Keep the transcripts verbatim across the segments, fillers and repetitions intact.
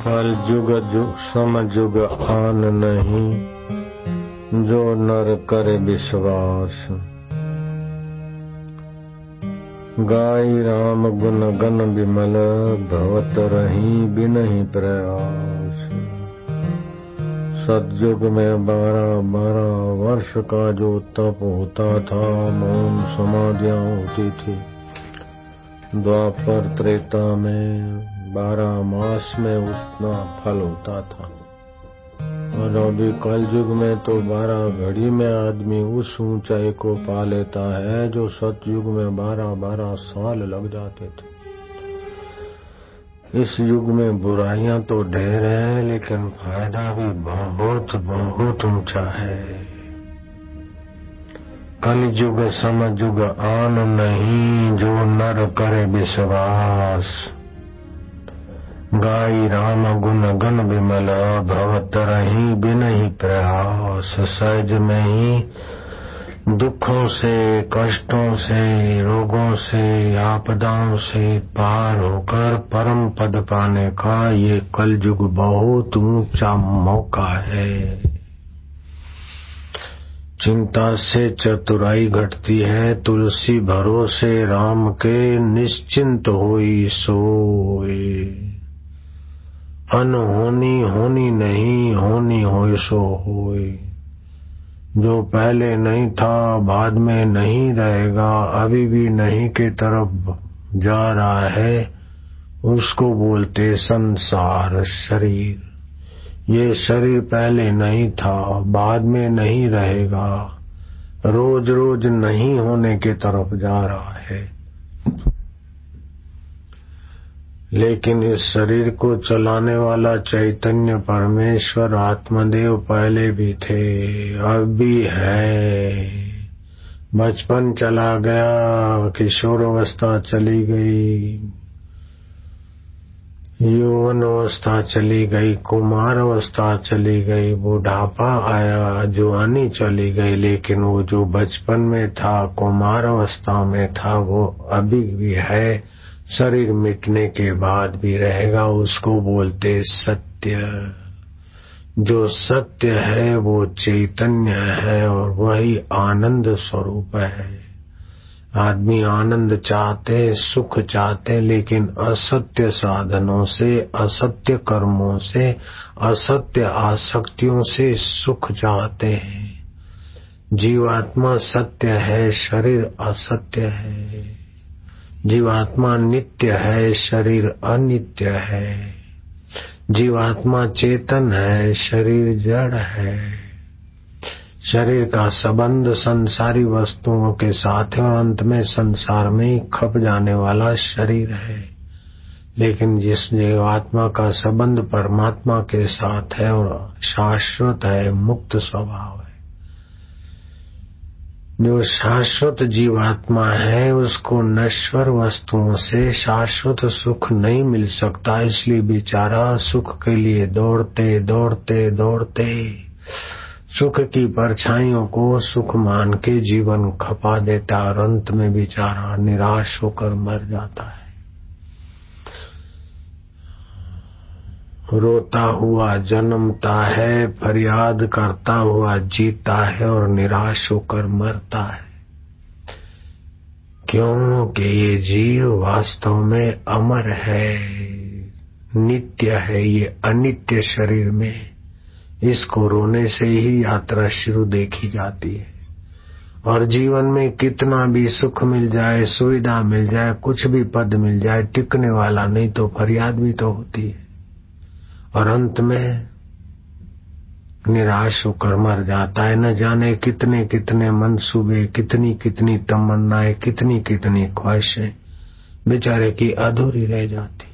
कल जुग जुग सम जुग आन नहीं, जो नर करे विश्वास। गाई राम गुण गण विमल, भवत रही बिनहि प्रयास। सतयुग में बारह बारह वर्ष का जो तप होता था, मौन समाधियां होती थी। द्वापर त्रेता में बारह मास में उतना फल होता था, और अभी कल युग में तो बारह घड़ी में आदमी उस ऊंचाई को पा लेता है जो सतयुग में बारह बारह साल लग जाते थे। इस युग में बुराइयां तो ढेर है, लेकिन फायदा भी बहुत बहुत ऊंचा है। कल युग सम युग आन नहीं, जो नर करे विश्वास। गाई राम गुण गण विमल, भवत रही बिनहि प्रयास। सहज में ही दुखों से, कष्टों से, रोगों से, आपदाओं से पार होकर परम पद पाने का ये कलयुग बहुत ऊंचा मौका है। चिंता से चतुराई घटती है, तुलसी भरोसे राम के, निश्चिंत होई सोए। अनहोनी होनी नहीं, होनी होय सो होय। जो पहले नहीं था बाद में नहीं रहेगा, अभी भी नहीं के तरफ जा रहा है, उसको बोलते संसार शरीर। ये शरीर पहले नहीं था, बाद में नहीं रहेगा, रोज रोज नहीं होने के तरफ जा रहा है। लेकिन इस शरीर को चलाने वाला चैतन्य परमेश्वर आत्मदेव पहले भी थे, अब भी है। बचपन चला गया, किशोरावस्था चली गई, यौवन अवस्था चली गई, कुमार अवस्था चली गई, बुढ़ापा आया, जवानी चली गई। लेकिन वो जो बचपन में था, कुमार अवस्था में था, वो अभी भी है, शरीर मिटने के बाद भी रहेगा। उसको बोलते सत्य। जो सत्य है वो चैतन्य है, और वही आनंद स्वरूप है। आदमी आनंद चाहते, सुख चाहते, लेकिन असत्य साधनों से, असत्य कर्मों से, असत्य आसक्तियों से सुख चाहते हैं। जीवात्मा सत्य है, शरीर असत्य है। जीवात्मा नित्य है, शरीर अनित्य है। जीवात्मा चेतन है, शरीर जड़ है। शरीर का संबंध संसारी वस्तुओं के साथ है, और अंत में संसार में ही खप जाने वाला शरीर है। लेकिन जिस जीवात्मा का संबंध परमात्मा के साथ है और शाश्वत है, मुक्त स्वभाव है, जो शाश्वत जीवात्मा है, उसको नश्वर वस्तुओं से शाश्वत सुख नहीं मिल सकता। इसलिए बेचारा सुख के लिए दौड़ते दौड़ते दौड़ते सुख की परछाइयों को सुख मान के जीवन खपा देता, और अंत में बेचारा निराश होकर मर जाता है। रोता हुआ जन्मता है, फरियाद करता हुआ जीता है, और निराश होकर मरता है। क्योंकि ये जीव वास्तव में अमर है, नित्य है। ये अनित्य शरीर में इसको रोने से ही यात्रा शुरू देखी जाती है। और जीवन में कितना भी सुख मिल जाए, सुविधा मिल जाए, कुछ भी पद मिल जाए, टिकने वाला नहीं, तो फरियाद भी तो होती है, और अंत में निराश होकर मर जाता है। न जाने कितने कितने मंसूबे, कितनी कितनी तमन्नाएं, कितनी कितनी ख्वाहिशें बेचारे की अधूरी रह जाती।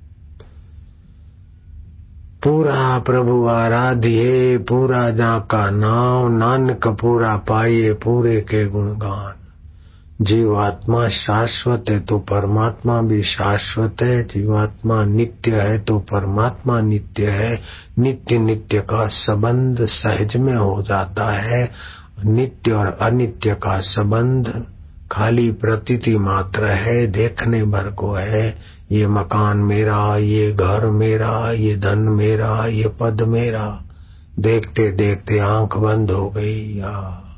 पूरा प्रभु आराधिए, पूरा जाका नाम, नानक पूरा पाइए, पूरे के गुणगान। जीवात्मा शाश्वत है तो परमात्मा भी शाश्वत है। जीवात्मा नित्य है तो परमात्मा नित्य है। नित्य नित्य का संबंध सहज में हो जाता है। नित्य और अनित्य का संबंध खाली प्रतीति मात्र है, देखने भर को है। ये मकान मेरा, ये घर मेरा, ये धन मेरा, ये पद मेरा। देखते देखते आंख बंद हो गई। या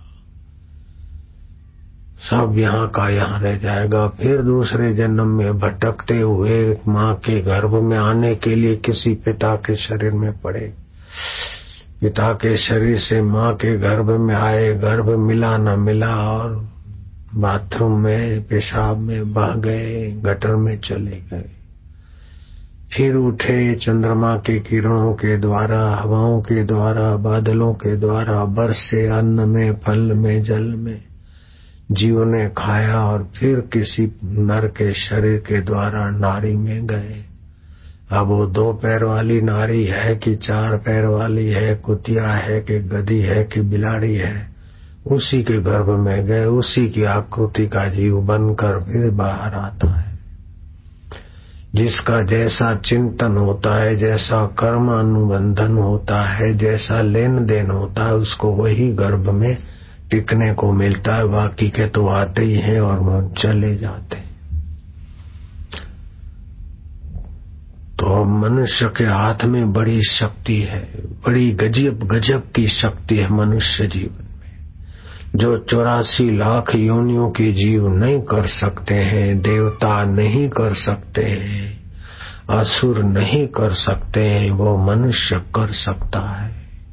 सब यहाँ का यहाँ रह जाएगा। फिर दूसरे जन्म में भटकते हुए माँ के गर्भ में आने के लिए किसी पिता के शरीर में पड़े। पिता के शरीर से माँ के गर्भ में आए, गर्भ मिला न मिला और बाथरूम में पेशाब में बह गए, गटर में चले गए। फिर उठे चंद्रमा के किरणों के द्वारा, हवाओं के द्वारा, बादलों के द्वारा, बरसे अन्न में, फल में, जल में जीव ने खाया और फिर किसी नर के शरीर के द्वारा नारी में गए। अब वो दो पैर वाली नारी है कि चार पैर वाली है, कुतिया है कि गधी है कि बिलाड़ी है, उसी के गर्भ में गए, उसी की आकृति का जीव बनकर फिर बाहर आता है। जिसका जैसा चिंतन होता है, जैसा कर्म अनुबंधन होता है, जैसा लेन देन होता है, उसको वही गर्भ में टिकने को मिलता है। बाकी के तो आते ही हैं और वो चले जाते हैं। तो मनुष्य के हाथ में बड़ी शक्ति है, बड़ी गजब गजब की शक्ति है मनुष्य जीवन में, जो चौरासी लाख योनियों के जीव नहीं कर सकते हैं, देवता नहीं कर सकते हैं, असुर नहीं कर सकते हैं, वो मनुष्य कर सकता है।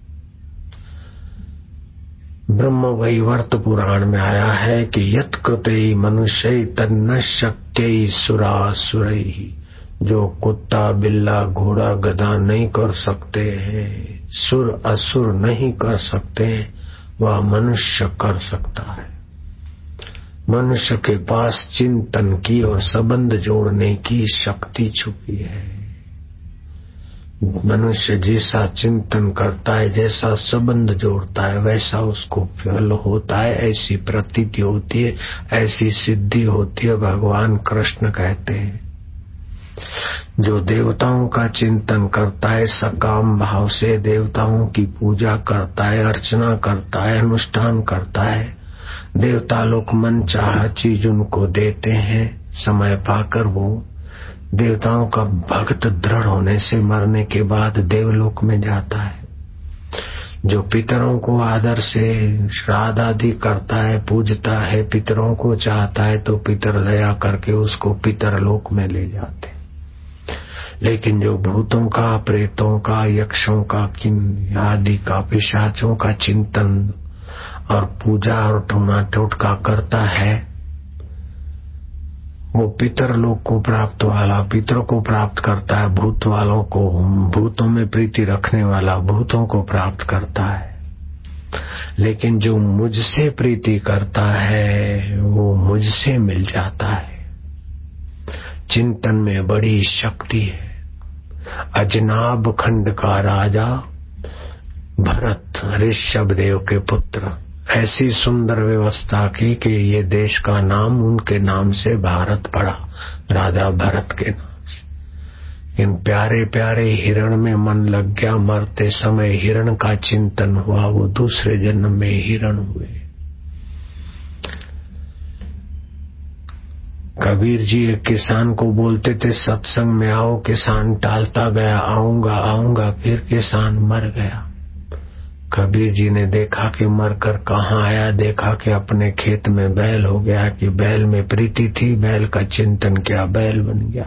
ब्रह्म वैवर्त पुराण में आया है कि यत् कृते मनुष्य तन्न शक्य सुरासुरैः, जो कुत्ता बिल्ला घोड़ा गधा नहीं कर सकते हैं, सुर असुर नहीं कर सकते, वह मनुष्य कर सकता है। मनुष्य के पास चिंतन की और संबंध जोड़ने की शक्ति छुपी है। मनुष्य जैसा चिंतन करता है, जैसा संबंध जोड़ता है, वैसा उसको फल होता है, ऐसी प्रतीति होती है, ऐसी सिद्धि होती है। भगवान कृष्ण कहते हैं, जो देवताओं का चिंतन करता है, सकाम भाव से देवताओं की पूजा करता है, अर्चना करता है, अनुष्ठान करता है, देवता लोग मन चाह चीज उनको देते हैं। समय पाकर वो देवताओं का भक्त दृढ़ होने से मरने के बाद देवलोक में जाता है। जो पितरों को आदर से श्राद्ध आदि करता है, पूजता है, पितरों को चाहता है, तो पितर दया करके उसको पितर लोक में ले जाते। लेकिन जो भूतों का, प्रेतों का, यक्षों का, किन आदि का, पिशाचों का चिंतन और पूजा और टोना टोटका करता है, वो पितर लोक को प्राप्त वाला पितरों को प्राप्त करता है, भूत वालों को, भूतों में प्रीति रखने वाला भूतों को प्राप्त करता है। लेकिन जो मुझसे प्रीति करता है वो मुझसे मिल जाता है। चिंतन में बड़ी शक्ति है। अजनाब खंड का राजा भरत, ऋषभदेव के पुत्र, ऐसी सुंदर व्यवस्था की कि ये देश का नाम उनके नाम से भारत पड़ा, राजा भरत के नाम से। इन प्यारे प्यारे हिरण में मन लग गया। मरते समय हिरण का चिंतन हुआ, वो दूसरे जन्म में हिरण हुए। कबीर जी एक किसान को बोलते थे, सत्संग में आओ। किसान टालता गया, आऊंगा आऊंगा, फिर किसान मर गया। कबीर जी ने देखा कि मरकर कहाँ आया, देखा कि अपने खेत में बैल हो गया, कि बैल में प्रीति थी, बैल का चिंतन किया, बैल बन गया।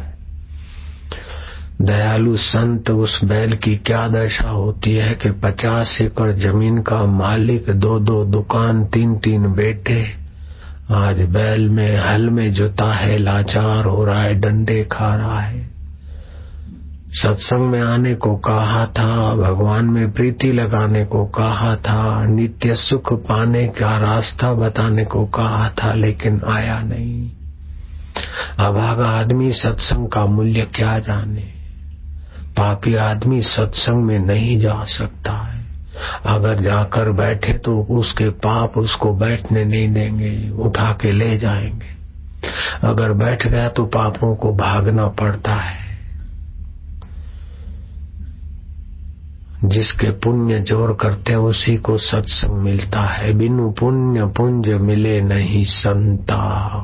दयालु संत, उस बैल की क्या दशा होती है कि पचास एकड़ जमीन का मालिक, दो दो दुकान, तीन तीन बेटे, आज बैल में हल में जुता है, लाचार हो रहा है, डंडे खा रहा है। सत्संग में आने को कहा था, भगवान में प्रीति लगाने को कहा था, नित्य सुख पाने का रास्ता बताने को कहा था, लेकिन आया नहीं। अभागा आदमी सत्संग का मूल्य क्या जाने। पापी आदमी सत्संग में नहीं जा सकता है। अगर जाकर बैठे तो उसके पाप उसको बैठने नहीं देंगे, उठा के ले जाएंगे। अगर बैठ गया तो पापों को भागना पड़ता है। जिसके पुण्य जोर करते उसी को सत्संग मिलता है। बिनु पुण्य पुंज मिले नहीं संता,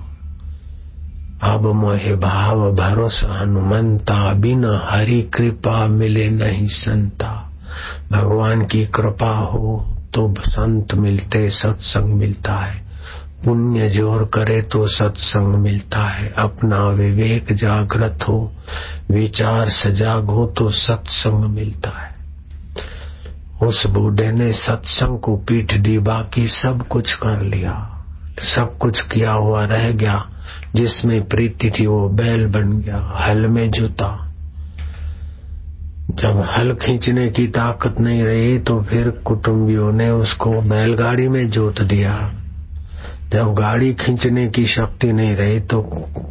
अब मोहे भाव भरोसा हनुमंता, बिन हरि कृपा मिले नहीं संता। भगवान की कृपा हो तो संत मिलते, सत्संग मिलता है। पुण्य जोर करे तो सत्संग मिलता है। अपना विवेक जागृत हो, विचार सजाग हो तो सत्संग मिलता है। उस बूढ़े ने सत्संग को पीठ दी, बाकी सब कुछ कर लिया, सब कुछ किया हुआ रह गया। जिसमें प्रीति थी वो बैल बन गया, हल में जुता। जब हल खींचने की ताकत नहीं रही तो फिर कुटुंबियों ने उसको बैलगाड़ी में जोत दिया। जब गाड़ी खींचने की शक्ति नहीं रही तो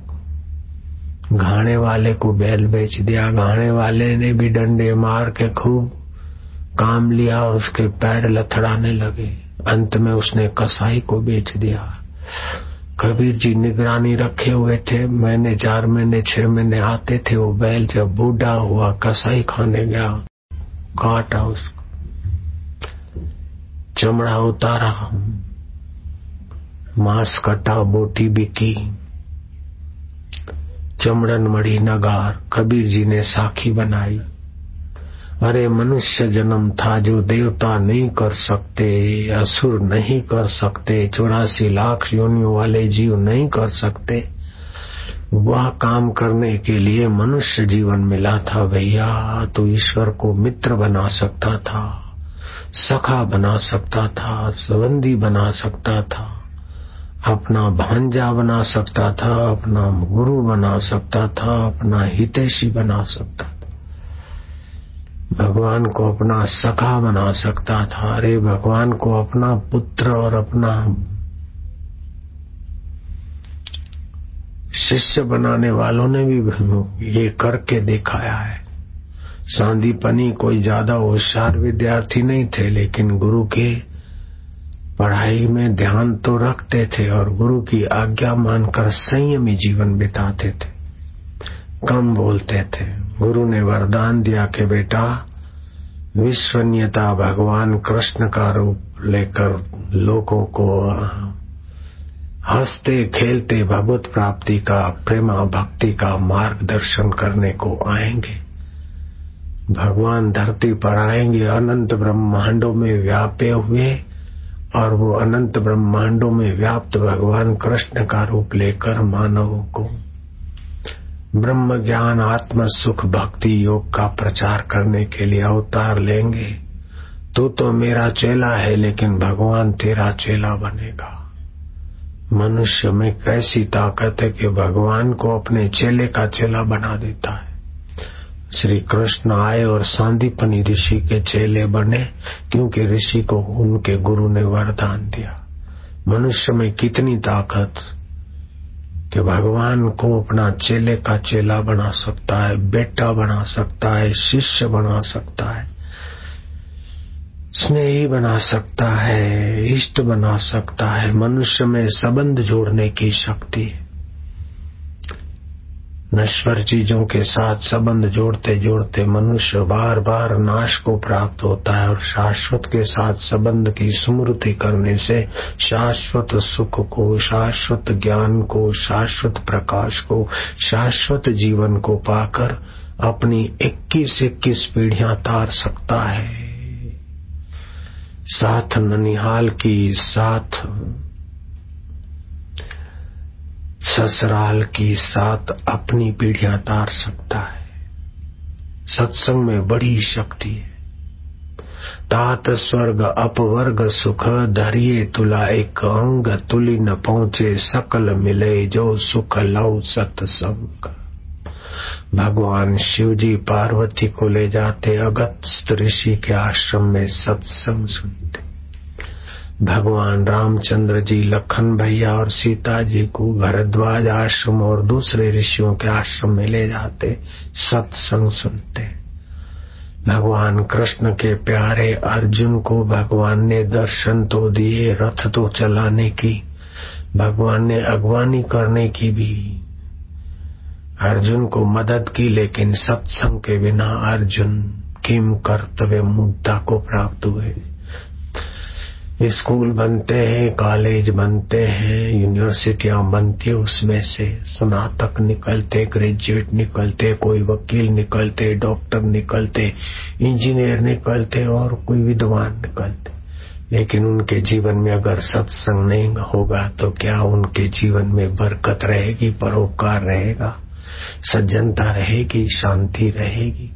घाणे वाले को बैल बेच दिया। घाणे वाले ने भी डंडे मार के खूब काम लिया और उसके पैर लथड़ाने लगे। अंत में उसने कसाई को बेच दिया। कबीर जी निगरानी रखे हुए थे, महीने चार महीने छह महीने आते थे। वो बैल जब बूढ़ा हुआ कसाई खाने गया, काटा उसको, चमड़ा उतारा, मांस कटा, बोटी बिकी, चमड़न मड़ी नगार। कबीर जी ने साखी बनाई, अरे मनुष्य जन्म था जो देवता नहीं कर सकते, असुर नहीं कर सकते, चौरासी लाख योनियों वाले जीव नहीं कर सकते। वह काम करने के लिए मनुष्य जीवन मिला था भैया। तो ईश्वर को मित्र बना सकता था, सखा बना सकता था, संबंधी बना सकता था, अपना भांजा बना सकता था, अपना गुरु बना सकता था, अपना हितैषी बना सकता था, भगवान को अपना सखा बना सकता था। अरे भगवान को अपना पुत्र और अपना शिष्य बनाने वालों ने भी ये करके दिखाया है। सांदीपनी कोई ज्यादा होशियार विद्यार्थी नहीं थे, लेकिन गुरु के पढ़ाई में ध्यान तो रखते थे और गुरु की आज्ञा मानकर संयमी जीवन बिताते थे, कम बोलते थे। गुरु ने वरदान दिया कि बेटा विश्वनीयता भगवान कृष्ण का रूप लेकर लोगों को हंसते खेलते भगवत प्राप्ति का, प्रेमा भक्ति का मार्गदर्शन करने को आएंगे। भगवान धरती पर आएंगे, अनंत ब्रह्मांडों में व्यापे हुए, और वो अनंत ब्रह्मांडों में व्याप्त भगवान कृष्ण का रूप लेकर मानवों को ब्रह्म ज्ञान, आत्म सुख, भक्ति योग का प्रचार करने के लिए अवतार लेंगे। तू तो मेरा चेला है, लेकिन भगवान तेरा चेला बनेगा। मनुष्य में कैसी ताकत है कि भगवान को अपने चेले का चेला बना देता है। श्री कृष्ण आए और सांदीपनी ऋषि के चेले बने, क्योंकि ऋषि को उनके गुरु ने वरदान दिया। मनुष्य में कितनी ताकत कि भगवान को अपना चेले का चेला बना सकता है, बेटा बना सकता है, शिष्य बना सकता है, स्नेही बना सकता है, इष्ट बना सकता है। मनुष्य में संबंध जोड़ने की शक्ति है। नश्वर चीजों के साथ संबंध जोड़ते जोड़ते मनुष्य बार बार नाश को प्राप्त होता है, और शाश्वत के साथ संबंध की स्मृति करने से शाश्वत सुख को, शाश्वत ज्ञान को, शाश्वत प्रकाश को, शाश्वत जीवन को पाकर अपनी इक्कीस इक्कीस पीढ़ियां तार सकता है। साथ ननिहाल की, साथ ससुराल की, साथ अपनी पीढ़ियां तार सकता है। सत्संग में बड़ी शक्ति है। तात स्वर्ग अपवर्ग सुख, धरिए तुला एक अंग, तुली न पहुंचे सकल मिले, जो सुख लव सत्संग। भगवान शिव जी पार्वती को ले जाते अगस्त्य ऋषि के आश्रम में सत्संग सुनते। भगवान रामचंद्र जी लखन भैया और सीता जी को भरद्वाज आश्रम और दूसरे ऋषियों के आश्रम में ले जाते, सत्संग सुनते। भगवान कृष्ण के प्यारे अर्जुन को भगवान ने दर्शन तो दिए, रथ तो चलाने की, भगवान ने अगवानी करने की भी अर्जुन को मदद की, लेकिन सत्संग के बिना अर्जुन किम कर्तव्य मुद्दा को प्राप्त हुए। स्कूल बनते हैं, कॉलेज बनते हैं, यूनिवर्सिटियां बनती है, उसमें से स्नातक निकलते, ग्रेजुएट निकलते, कोई वकील निकलते, डॉक्टर निकलते, इंजीनियर निकलते और कोई विद्वान निकलते। लेकिन उनके जीवन में अगर सत्संग नहीं होगा तो क्या उनके जीवन में बरकत रहेगी, परोपकार रहेगा, सज्जनता रहेगी, शांति रहेगी,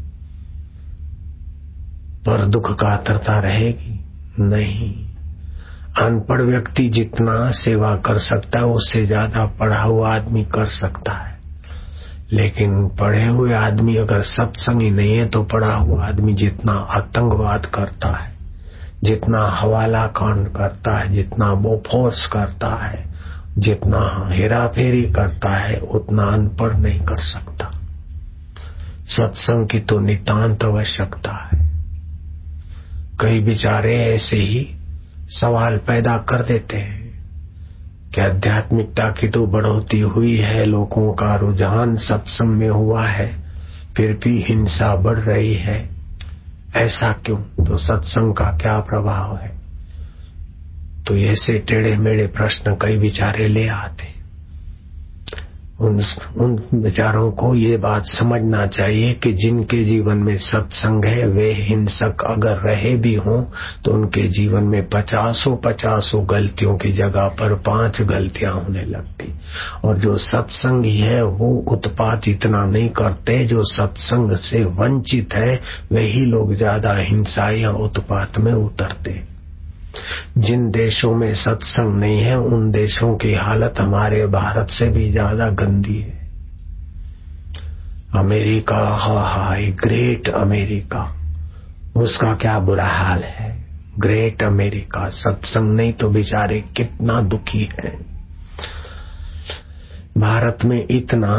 पर दुख कातरता रहेगी? नहीं। अनपढ़ व्यक्ति जितना सेवा कर सकता है उससे ज्यादा पढ़ा हुआ आदमी कर सकता है। लेकिन पढ़े हुए आदमी अगर सत्संग ही नहीं है तो पढ़ा हुआ आदमी जितना आतंकवाद करता है, जितना हवाला कांड करता है, जितना बोफोर्स करता है, जितना हेरा फेरी करता है, उतना अनपढ़ नहीं कर सकता। सत्संग की तो नितांत आवश्यकता है। कई बेचारे ऐसे ही सवाल पैदा कर देते हैं कि आध्यात्मिकता की तो बढ़ोतरी हुई है, लोगों का रुझान सत्संग में हुआ है, फिर भी हिंसा बढ़ रही है, ऐसा क्यों? तो सत्संग का क्या प्रभाव है? तो ऐसे टेढ़े मेढ़े प्रश्न कई बेचारे ले आते। उन उन विचारों को ये बात समझना चाहिए कि जिनके जीवन में सत्संग है वे हिंसक अगर रहे भी हों तो उनके जीवन में पचासों पचासों गलतियों की जगह पर पांच गलतियां होने लगती। और जो सत्संगी है वो उत्पात इतना नहीं करते, जो सत्संग से वंचित है वही लोग ज्यादा हिंसा या उत्पात में उतरते। जिन देशों में सत्संग नहीं है उन देशों की हालत हमारे भारत से भी ज्यादा गंदी है। अमेरिका, हा हा ग्रेट अमेरिका, उसका क्या बुरा हाल है। ग्रेट अमेरिका, सत्संग नहीं तो बेचारे कितना दुखी है। भारत में इतना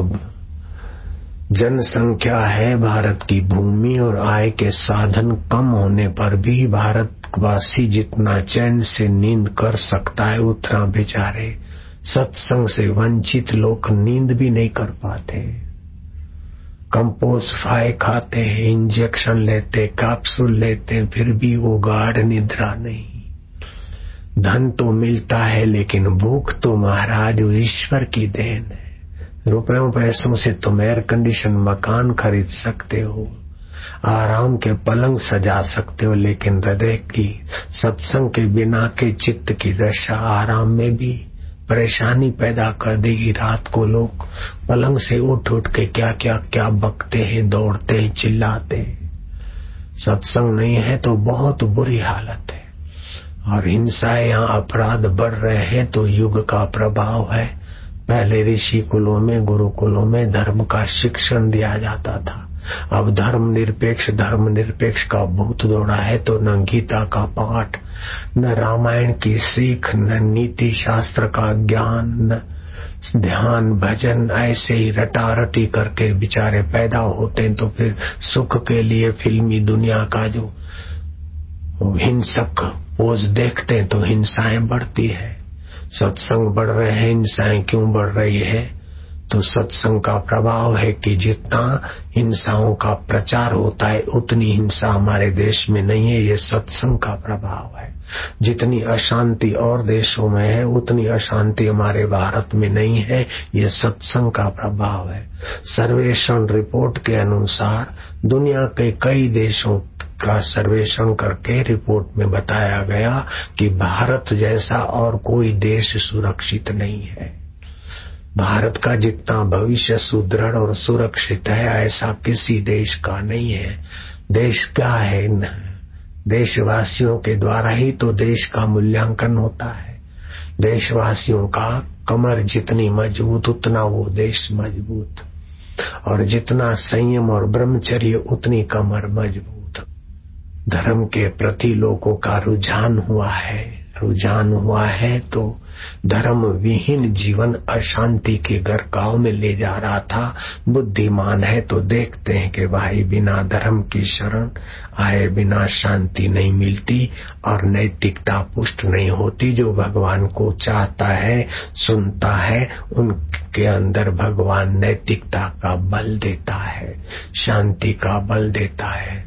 जनसंख्या है, भारत की भूमि और आय के साधन कम होने पर भी भारतवासी जितना चैन से नींद कर सकता है उतना बेचारे सत्संग से वंचित लोग नींद भी नहीं कर पाते। कंपोस्ट फ्राई खाते हैं, इंजेक्शन लेते, कैप्सूल लेते, फिर भी वो गाढ़ निद्रा नहीं। धन तो मिलता है लेकिन भूख तो महाराज ईश्वर की देन है। रुपयों पैसों से तुम एयर कंडीशन मकान खरीद सकते हो, आराम के पलंग सजा सकते हो, लेकिन हृदय की सत्संग के बिना के चित्त की दशा आराम में भी परेशानी पैदा कर देगी। रात को लोग पलंग से उठ उठ के क्या क्या क्या बकते हैं, दौड़ते हैं, चिल्लाते हैं। सत्संग नहीं है तो बहुत बुरी हालत है। और हिंसा या अपराध बढ़ रहे हैं तो युग का प्रभाव है। पहले ऋषि कुलों में, गुरुकुलों में धर्म का शिक्षण दिया जाता था। अब धर्म निरपेक्ष धर्म निरपेक्ष का भूत दौड़ा है तो न गीता का पाठ, न रामायण की सीख, न नीति शास्त्र का ज्ञान, न ध्यान भजन, ऐसे ही रटारटी करके बेचारे पैदा होते हैं। तो फिर सुख के लिए फिल्मी दुनिया का जो हिंसक पोज देखते हैं तो हिंसाएं बढ़ती है। सत्संग बढ़ रहे हैं, हिंसाएं क्यों बढ़ रही है? तो सत्संग का प्रभाव है कि जितना हिंसाओं का प्रचार होता है उतनी हिंसा हमारे देश में नहीं है। ये सत्संग का प्रभाव है। जितनी अशांति और देशों में है उतनी अशांति हमारे भारत में नहीं है। ये सत्संग का प्रभाव है। सर्वेक्षण रिपोर्ट के अनुसार दुनिया के कई देशों का सर्वेक्षण करके रिपोर्ट में बताया गया कि भारत जैसा और कोई देश सुरक्षित नहीं है। भारत का जितना भविष्य सुदृढ़ और सुरक्षित है ऐसा किसी देश का नहीं है। देश क्या है? देशवासियों के द्वारा ही तो देश का मूल्यांकन होता है। देशवासियों का कमर जितनी मजबूत उतना वो देश मजबूत, और जितना संयम और ब्रह्मचर्य उतनी कमर मजबूत। धर्म के प्रति लोगों का रुझान हुआ है रुझान हुआ है तो धर्म विहीन जीवन अशांति के गरकाव में ले जा रहा था। बुद्धिमान है तो देखते हैं कि भाई बिना धर्म की शरण आए बिना शांति नहीं मिलती और नैतिकता पुष्ट नहीं होती। जो भगवान को चाहता है, सुनता है, उनके अंदर भगवान नैतिकता का बल देता है, शांति का बल देता है।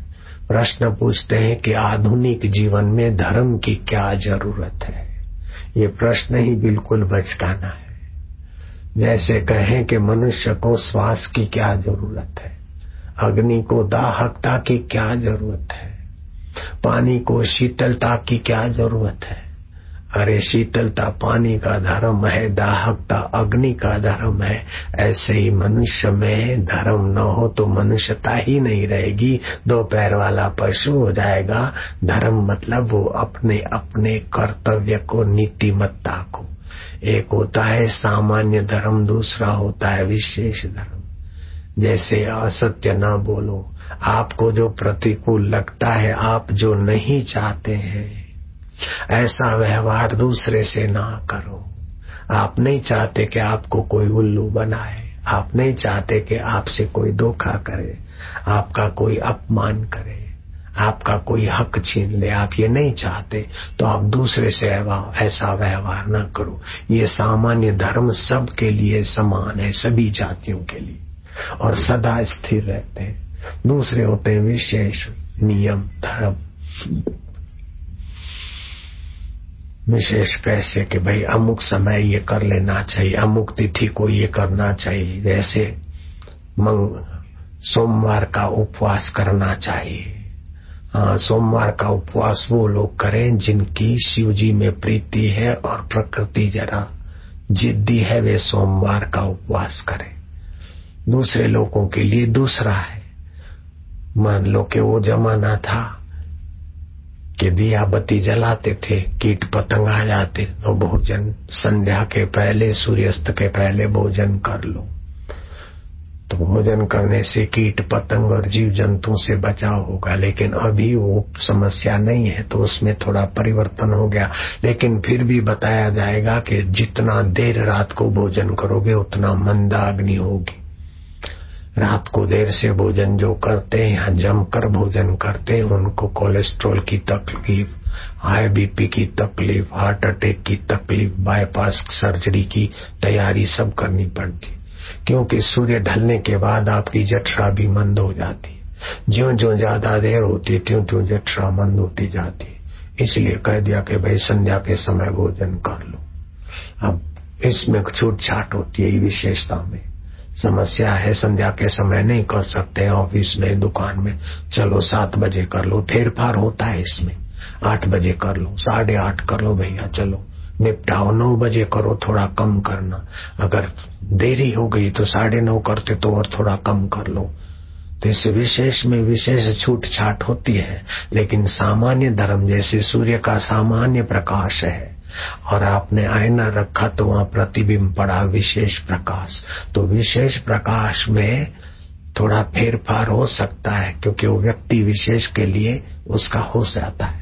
प्रश्न पूछते हैं कि आधुनिक जीवन में धर्म की क्या जरूरत है। ये प्रश्न ही बिल्कुल बचकाना है। जैसे कहें कि मनुष्य को श्वास की क्या जरूरत है, अग्नि को दाहकता की क्या जरूरत है, पानी को शीतलता की क्या जरूरत है। अरे शीतलता पानी का धर्म है, दाहकता अग्नि का धर्म है। ऐसे ही मनुष्य में धर्म न हो तो मनुष्यता ही नहीं रहेगी, दो पैर वाला पशु हो जाएगा। धर्म मतलब वो अपने अपने कर्तव्य को, नीतिमत्ता को। एक होता है सामान्य धर्म, दूसरा होता है विशेष धर्म। जैसे असत्य न बोलो, आपको जो प्रतिकूल लगता है, आप जो नहीं चाहते हैं, ऐसा व्यवहार दूसरे से ना करो। आप नहीं चाहते कि आपको कोई उल्लू बनाए, आप नहीं चाहते कि आपसे कोई धोखा करे, आपका कोई अपमान करे, आपका कोई हक छीन ले, आप ये नहीं चाहते, तो आप दूसरे से ऐसा व्यवहार ना करो। ये सामान्य धर्म सबके लिए समान है, सभी जातियों के लिए, और सदा स्थिर रहते हैं। दूसरे होते हैं विशेष नियम धर्म। विशेष कैसे कि भाई अमुक समय ये कर लेना चाहिए, अमुक तिथि को ये करना चाहिए। जैसे मंग सोमवार का उपवास करना चाहिए। हाँ, सोमवार का उपवास वो लोग करें जिनकी शिव जी में प्रीति है और प्रकृति जरा जिद्दी है, वे सोमवार का उपवास करें। दूसरे लोगों के लिए दूसरा है। मान लो कि वो जमाना था कि दिया बत्ती जलाते थे, कीट पतंग आ जाते, तो भोजन संध्या के पहले, सूर्यास्त के पहले भोजन कर लो। तो भोजन करने से कीट पतंग और जीव जंतु से बचाव होगा। लेकिन अभी वो समस्या नहीं है, तो उसमें थोड़ा परिवर्तन हो गया। लेकिन फिर भी बताया जाएगा कि जितना देर रात को भोजन करोगे उतना मंदा अग्नि होगी। रात को देर से भोजन जो करते हैं या जमकर भोजन करते हैं, उनको कोलेस्ट्रॉल की तकलीफ, हाई बीपी की तकलीफ, हार्ट अटैक की तकलीफ, बाईपास सर्जरी की तैयारी सब करनी पड़ती, क्योंकि सूर्य ढलने के बाद आपकी जठरा भी मंद हो जाती है। ज्यों ज्यों ज्यादा देर होती त्यों त्यों जठरा मंद होती जाती। इसलिए कह दिया कि भाई संध्या के समय भोजन कर लो। अब इसमें छूट छाट होती है विशेषता में। समस्या है संध्या के समय नहीं कर सकते, ऑफिस में, दुकान में, चलो सात बजे कर लो, फेर फार होता है इसमें। आठ बजे कर लो, साढ़े आठ कर लो, भैया चलो निपटाओ। नौ बजे करो, थोड़ा कम करना। अगर देरी हो गई तो साढ़े नौ करते तो और थोड़ा कम कर लो। तो इस विशेष में विशेष छूट छाट होती है। लेकिन सामान्य धर्म जैसे सूर्य का सामान्य प्रकाश है और आपने आईना रखा तो वहां प्रतिबिंब पड़ा विशेष प्रकाश, तो विशेष प्रकाश में थोड़ा फेरफार हो सकता है, क्योंकि वो व्यक्ति विशेष के लिए उसका हो जाता है।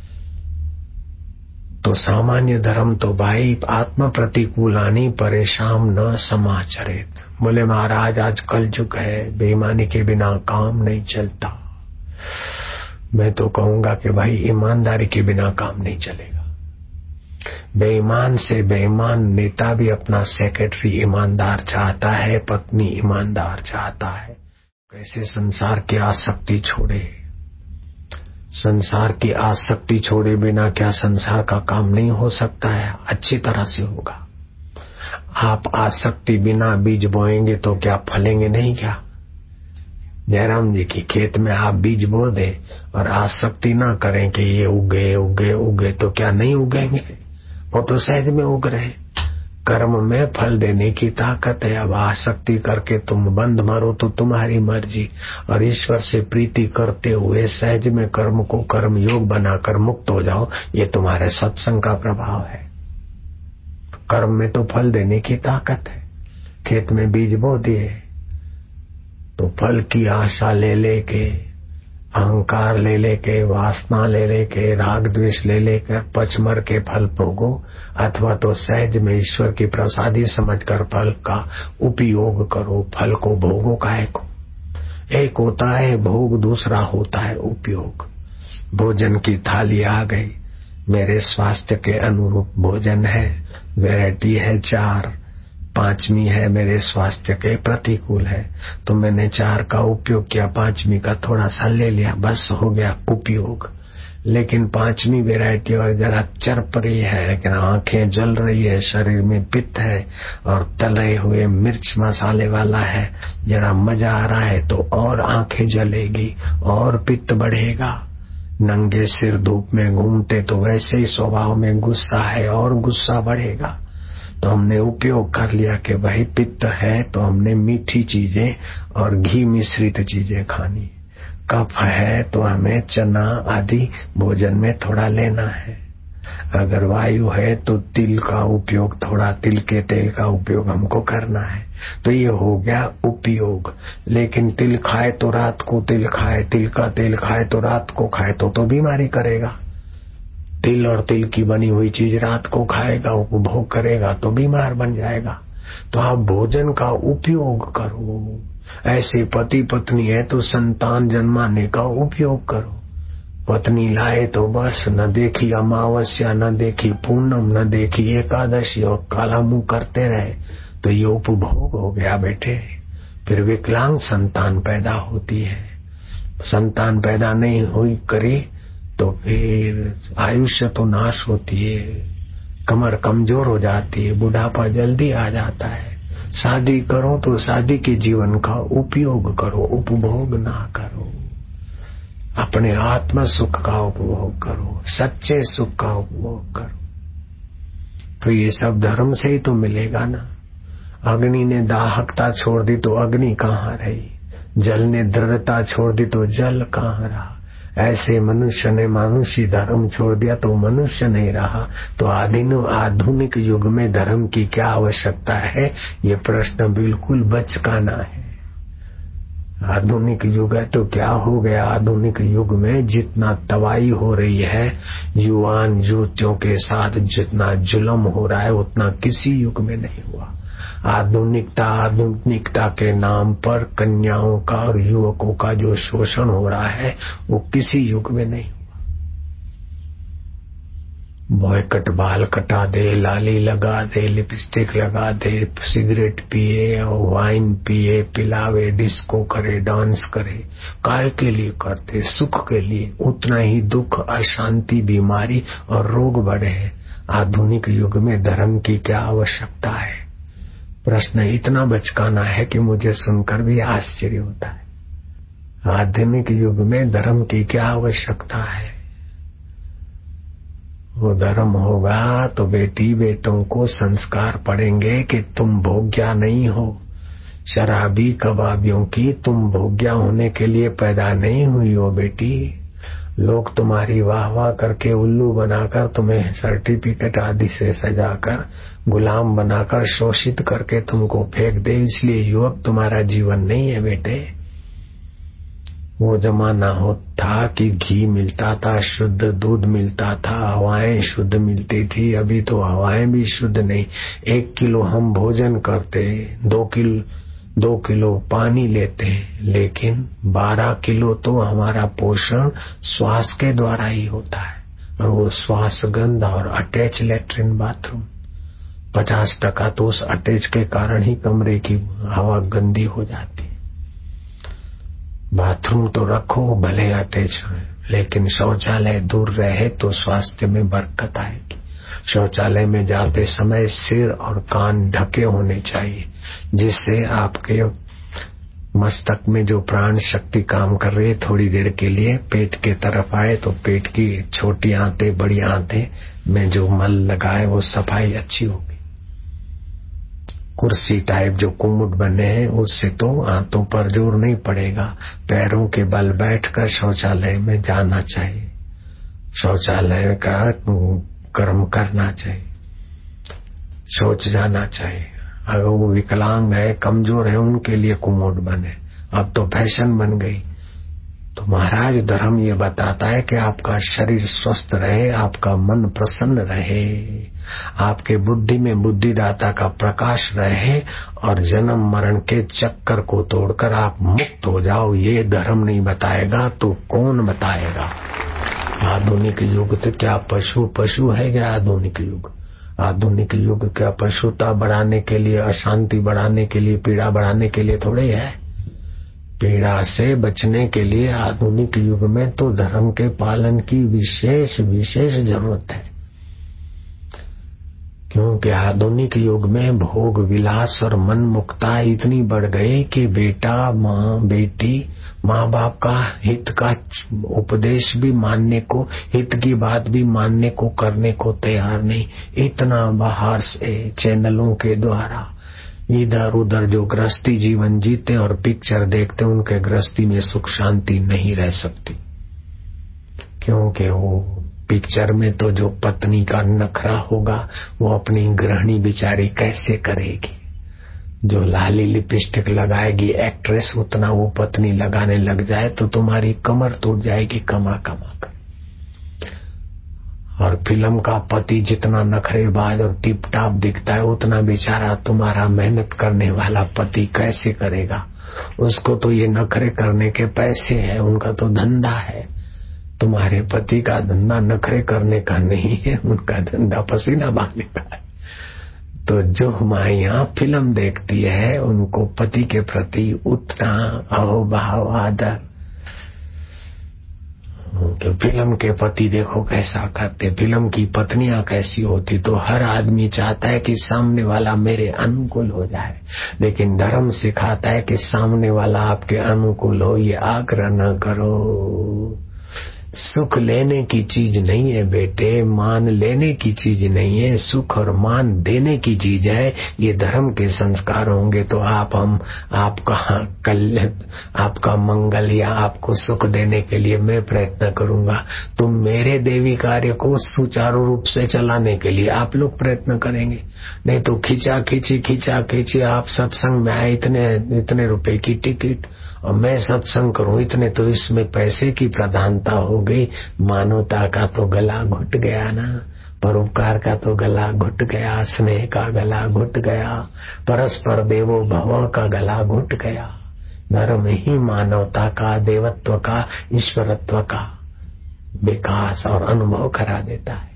तो सामान्य धर्म तो भाई आत्मा प्रतिकूलानी परेशान न समाचरित। बोले महाराज आज कल युग है, बेईमानी के बिना काम नहीं चलता। मैं तो कहूंगा कि भाई ईमानदारी के बिना काम नहीं चलेगा। बेईमान से बेईमान नेता भी अपना सेक्रेटरी ईमानदार चाहता है, पत्नी ईमानदार चाहता है। कैसे संसार की आसक्ति छोड़े, संसार की आसक्ति छोड़े बिना क्या संसार का काम नहीं हो सकता है? अच्छी तरह से होगा। आप आसक्ति बिना बीज बोएंगे तो क्या फलेंगे नहीं? क्या जयराम जी की खेत में आप बीज बो दे और आसक्ति ना करें कि ये उगे उगे उगे, तो क्या नहीं उगेंगे? वो तो सहज में उग रहे। कर्म में फल देने की ताकत है। अब आसक्ति करके तुम बंद मरो तो तुम्हारी मर्जी, और ईश्वर से प्रीति करते हुए सहज में कर्म को कर्म योग बनाकर मुक्त हो जाओ, ये तुम्हारे सत्संग का प्रभाव है। कर्म में तो फल देने की ताकत है। खेत में बीज बो दिए तो फल की आशा ले लेके, अहंकार ले लेके, वासना ले लेके, राग द्वेष ले लेकर पचमर के फल भोगो, अथवा तो सहज में ईश्वर की प्रसादी समझकर फल का उपयोग करो। फल को भोगो काहे को? एक होता है भोग, दूसरा होता है उपयोग। भोजन की थाली आ गई, मेरे स्वास्थ्य के अनुरूप भोजन है, वैरायटी है चार, पांचवी है मेरे स्वास्थ्य के प्रतिकूल है, तो मैंने चार का उपयोग किया, पांचवी का थोड़ा सा ले लिया, बस हो गया उपयोग। लेकिन पांचवी वैरायटी और जरा चरप रही है, लेकिन आंखें जल रही है, शरीर में पित्त है और तले हुए मिर्च मसाले वाला है, जरा मजा आ रहा है तो और आंखें जलेगी और पित्त बढ़ेगा। नंगे सिर धूप में घूमते तो वैसे ही स्वभाव में गुस्सा है और गुस्सा बढ़ेगा। तो हमने उपयोग कर लिया कि भाई पित्त है तो हमने मीठी चीजें और घी मिश्रित चीजें खानी, कफ है तो हमें चना आदि भोजन में थोड़ा लेना है, अगर वायु है तो तिल का उपयोग, थोड़ा तिल के तेल का उपयोग हमको करना है। तो ये हो गया उपयोग। लेकिन तिल खाए तो रात को तिल खाए, तिल का तेल खाए तो रात को खाए तो तो बीमारी करेगा। तिल और तिल की बनी हुई चीज रात को खाएगा, उपभोग करेगा तो बीमार बन जाएगा। तो आप भोजन का उपयोग करो। ऐसे पति पत्नी है तो संतान जन्माने का उपयोग करो। पत्नी लाए तो बस न देखी अमावस्या, न देखी पूनम, न देखी एकादशी और काला मुंह करते रहे तो ये उपभोग हो गया बेटे। फिर विकलांग संतान पैदा होती है, संतान पैदा नहीं हुई करी तो फिर आयुष्य तो नाश होती है, कमर कमजोर हो जाती है, बुढ़ापा जल्दी आ जाता है। शादी करो तो शादी के जीवन का उपयोग करो, उपभोग ना करो। अपने आत्म सुख का उपभोग करो, सच्चे सुख का उपभोग करो। तो ये सब धर्म से ही तो मिलेगा ना। अग्नि ने दाहकता छोड़ दी तो अग्नि कहाँ रही, जल ने दृढ़ता छोड़ दी तो जल कहाँ रहा। ऐसे मनुष्य ने मानुषी धर्म छोड़ दिया तो मनुष्य नहीं रहा। तो आधुनिक युग में धर्म की क्या आवश्यकता है, ये प्रश्न बिल्कुल बचकाना है। आधुनिक युग है तो क्या हो गया। आधुनिक युग में जितना तबाही हो रही है युवान युवतियों के साथ, जितना जुल्म हो रहा है उतना किसी युग में नहीं हुआ। आधुनिकता आधुनिकता के नाम पर कन्याओं का और युवकों का जो शोषण हो रहा है वो किसी युग में नहीं हुआ। बॉय कट बाल कटा दे, लाली लगा दे, लिपस्टिक लगा दे, सिगरेट पिए और वाइन पिए, पिलावे, डिस्को करे, डांस करे। काय के लिए करते? सुख के लिए। उतना ही दुख, अशांति, बीमारी और रोग बढ़े। आधुनिक युग में धर्म की क्या आवश्यकता है? प्रश्न इतना बचकाना है कि मुझे सुनकर भी आश्चर्य होता है। आधुनिक युग में धर्म की क्या आवश्यकता है? वो धर्म होगा तो बेटी बेटों को संस्कार पड़ेंगे कि तुम भोग्या नहीं हो। शराबी कबाबियों की तुम भोग्या होने के लिए पैदा नहीं हुई हो बेटी। लोग तुम्हारी वाह वाह करके उल्लू बनाकर, तुम्हें सर्टिफिकेट आदि से सजाकर, गुलाम बनाकर, शोषित करके तुमको फेंक दे। इसलिए युवक तुम्हारा जीवन नहीं है बेटे। वो जमाना हो था कि घी मिलता था, शुद्ध दूध मिलता था, हवाएं शुद्ध मिलती थी। अभी तो हवाएं भी शुद्ध नहीं। एक किलो हम भोजन करते, दो किलो दो किलो पानी लेते, लेकिन बारह किलो तो हमारा पोषण श्वास के द्वारा ही होता है। और वो श्वास गंध और अटैच लेट्रिन बाथरूम, पचास टका तो उस अटैच के कारण ही कमरे की हवा गंदी हो जाती है। बाथरूम तो रखो भले अटैच है, लेकिन शौचालय दूर रहे तो स्वास्थ्य में बरकत आएगी। शौचालय में जाते समय सिर और कान ढके होने चाहिए, जिससे आपके मस्तक में जो प्राण शक्ति काम कर रही है थोड़ी देर के लिए पेट के तरफ आए तो पेट की छोटी आंतें बड़ी आंतें में जो मल लगा है वो सफाई अच्छी होगी। कुर्सी टाइप जो कुमुट बने हैं उससे तो आंतों पर जोर नहीं पड़ेगा। पैरों के बल बैठकर शौचालय में जाना चाहिए, शौचालय का कर्म करना चाहिए, शौच जाना चाहिए। अगर वो विकलांग है, कमजोर है, उनके लिए कुमोड बने। अब तो फैशन बन गई। तो महाराज धर्म ये बताता है कि आपका शरीर स्वस्थ रहे, आपका मन प्रसन्न रहे, आपके बुद्धि में बुद्धिदाता का प्रकाश रहे और जन्म मरण के चक्कर को तोड़कर आप मुक्त हो जाओ। ये धर्म नहीं बताएगा तो कौन बताएगा? आधुनिक युग तो क्या पशु पशु है क्या? आधुनिक युग आधुनिक युग क्या पशुता बढ़ाने के लिए, अशांति बढ़ाने के लिए, पीड़ा बढ़ाने के लिए थोड़े है। पीड़ा से बचने के लिए आधुनिक युग में तो धर्म के पालन की विशेष विशेष जरूरत है, क्योंकि आधुनिक युग में भोग विलास और मन मुक्ता इतनी बढ़ गई कि बेटा माँ बेटी माँ बाप का हित का उपदेश भी मानने को, हित की बात भी मानने को करने को तैयार नहीं। इतना बाहर से चैनलों के द्वारा इधर उधर जो गृहस्थी जीवन जीते और पिक्चर देखते, उनके गृहस्थी में सुख शांति नहीं रह सकती, क्योंकि वो पिक्चर में तो जो पत्नी का नखरा होगा वो अपनी गृहिणी बेचारी कैसे करेगी। जो लाली लिपस्टिक लगाएगी एक्ट्रेस, उतना वो पत्नी लगाने लग जाए तो तुम्हारी कमर टूट जाएगी कमा कमा कर। और फिल्म का पति जितना नखरेबाज और टिप टाप दिखता है, उतना बेचारा तुम्हारा मेहनत करने वाला पति कैसे करेगा। उसको तो ये नखरे करने के पैसे हैं, उनका तो धंधा है। तुम्हारे पति का धंधा नखरे करने का नहीं है, उनका धंधा पसीना बहाने का है। तो जो माइयां फिल्म देखती है उनको पति के प्रति उतना अहोभाव आदर, कि फिल्म के पति देखो कैसा करते, फिल्म की पत्नियां कैसी होती, तो हर आदमी चाहता है कि सामने वाला मेरे अनुकूल हो जाए। लेकिन धर्म सिखाता है कि सामने वाला आपके अनुकूल हो ये आग्रह न करो। सुख लेने की चीज नहीं है बेटे, मान लेने की चीज नहीं है, सुख और मान देने की चीज है। ये धर्म के संस्कार होंगे तो आप हम आपका कल्याण, आपका मंगल या आपको सुख देने के लिए मैं प्रयत्न करूंगा। तुम मेरे देवी कार्य को सुचारू रूप से चलाने के लिए आप लोग प्रयत्न करेंगे, नहीं तो खींचा खींची खींचा खींची आप सत्संग में आए, इतने इतने रुपए की टिकट और मैं सत्संग करूं इतने, तो इसमें पैसे की प्रधानता हो गई। मानवता का तो गला घुट गया ना, परोपकार का तो गला घुट गया, स्नेह का गला घुट गया, परस्पर देवो भव का गला घुट गया। धर्म ही मानवता का, देवत्व का, ईश्वरत्व का विकास और अनुभव करा देता है।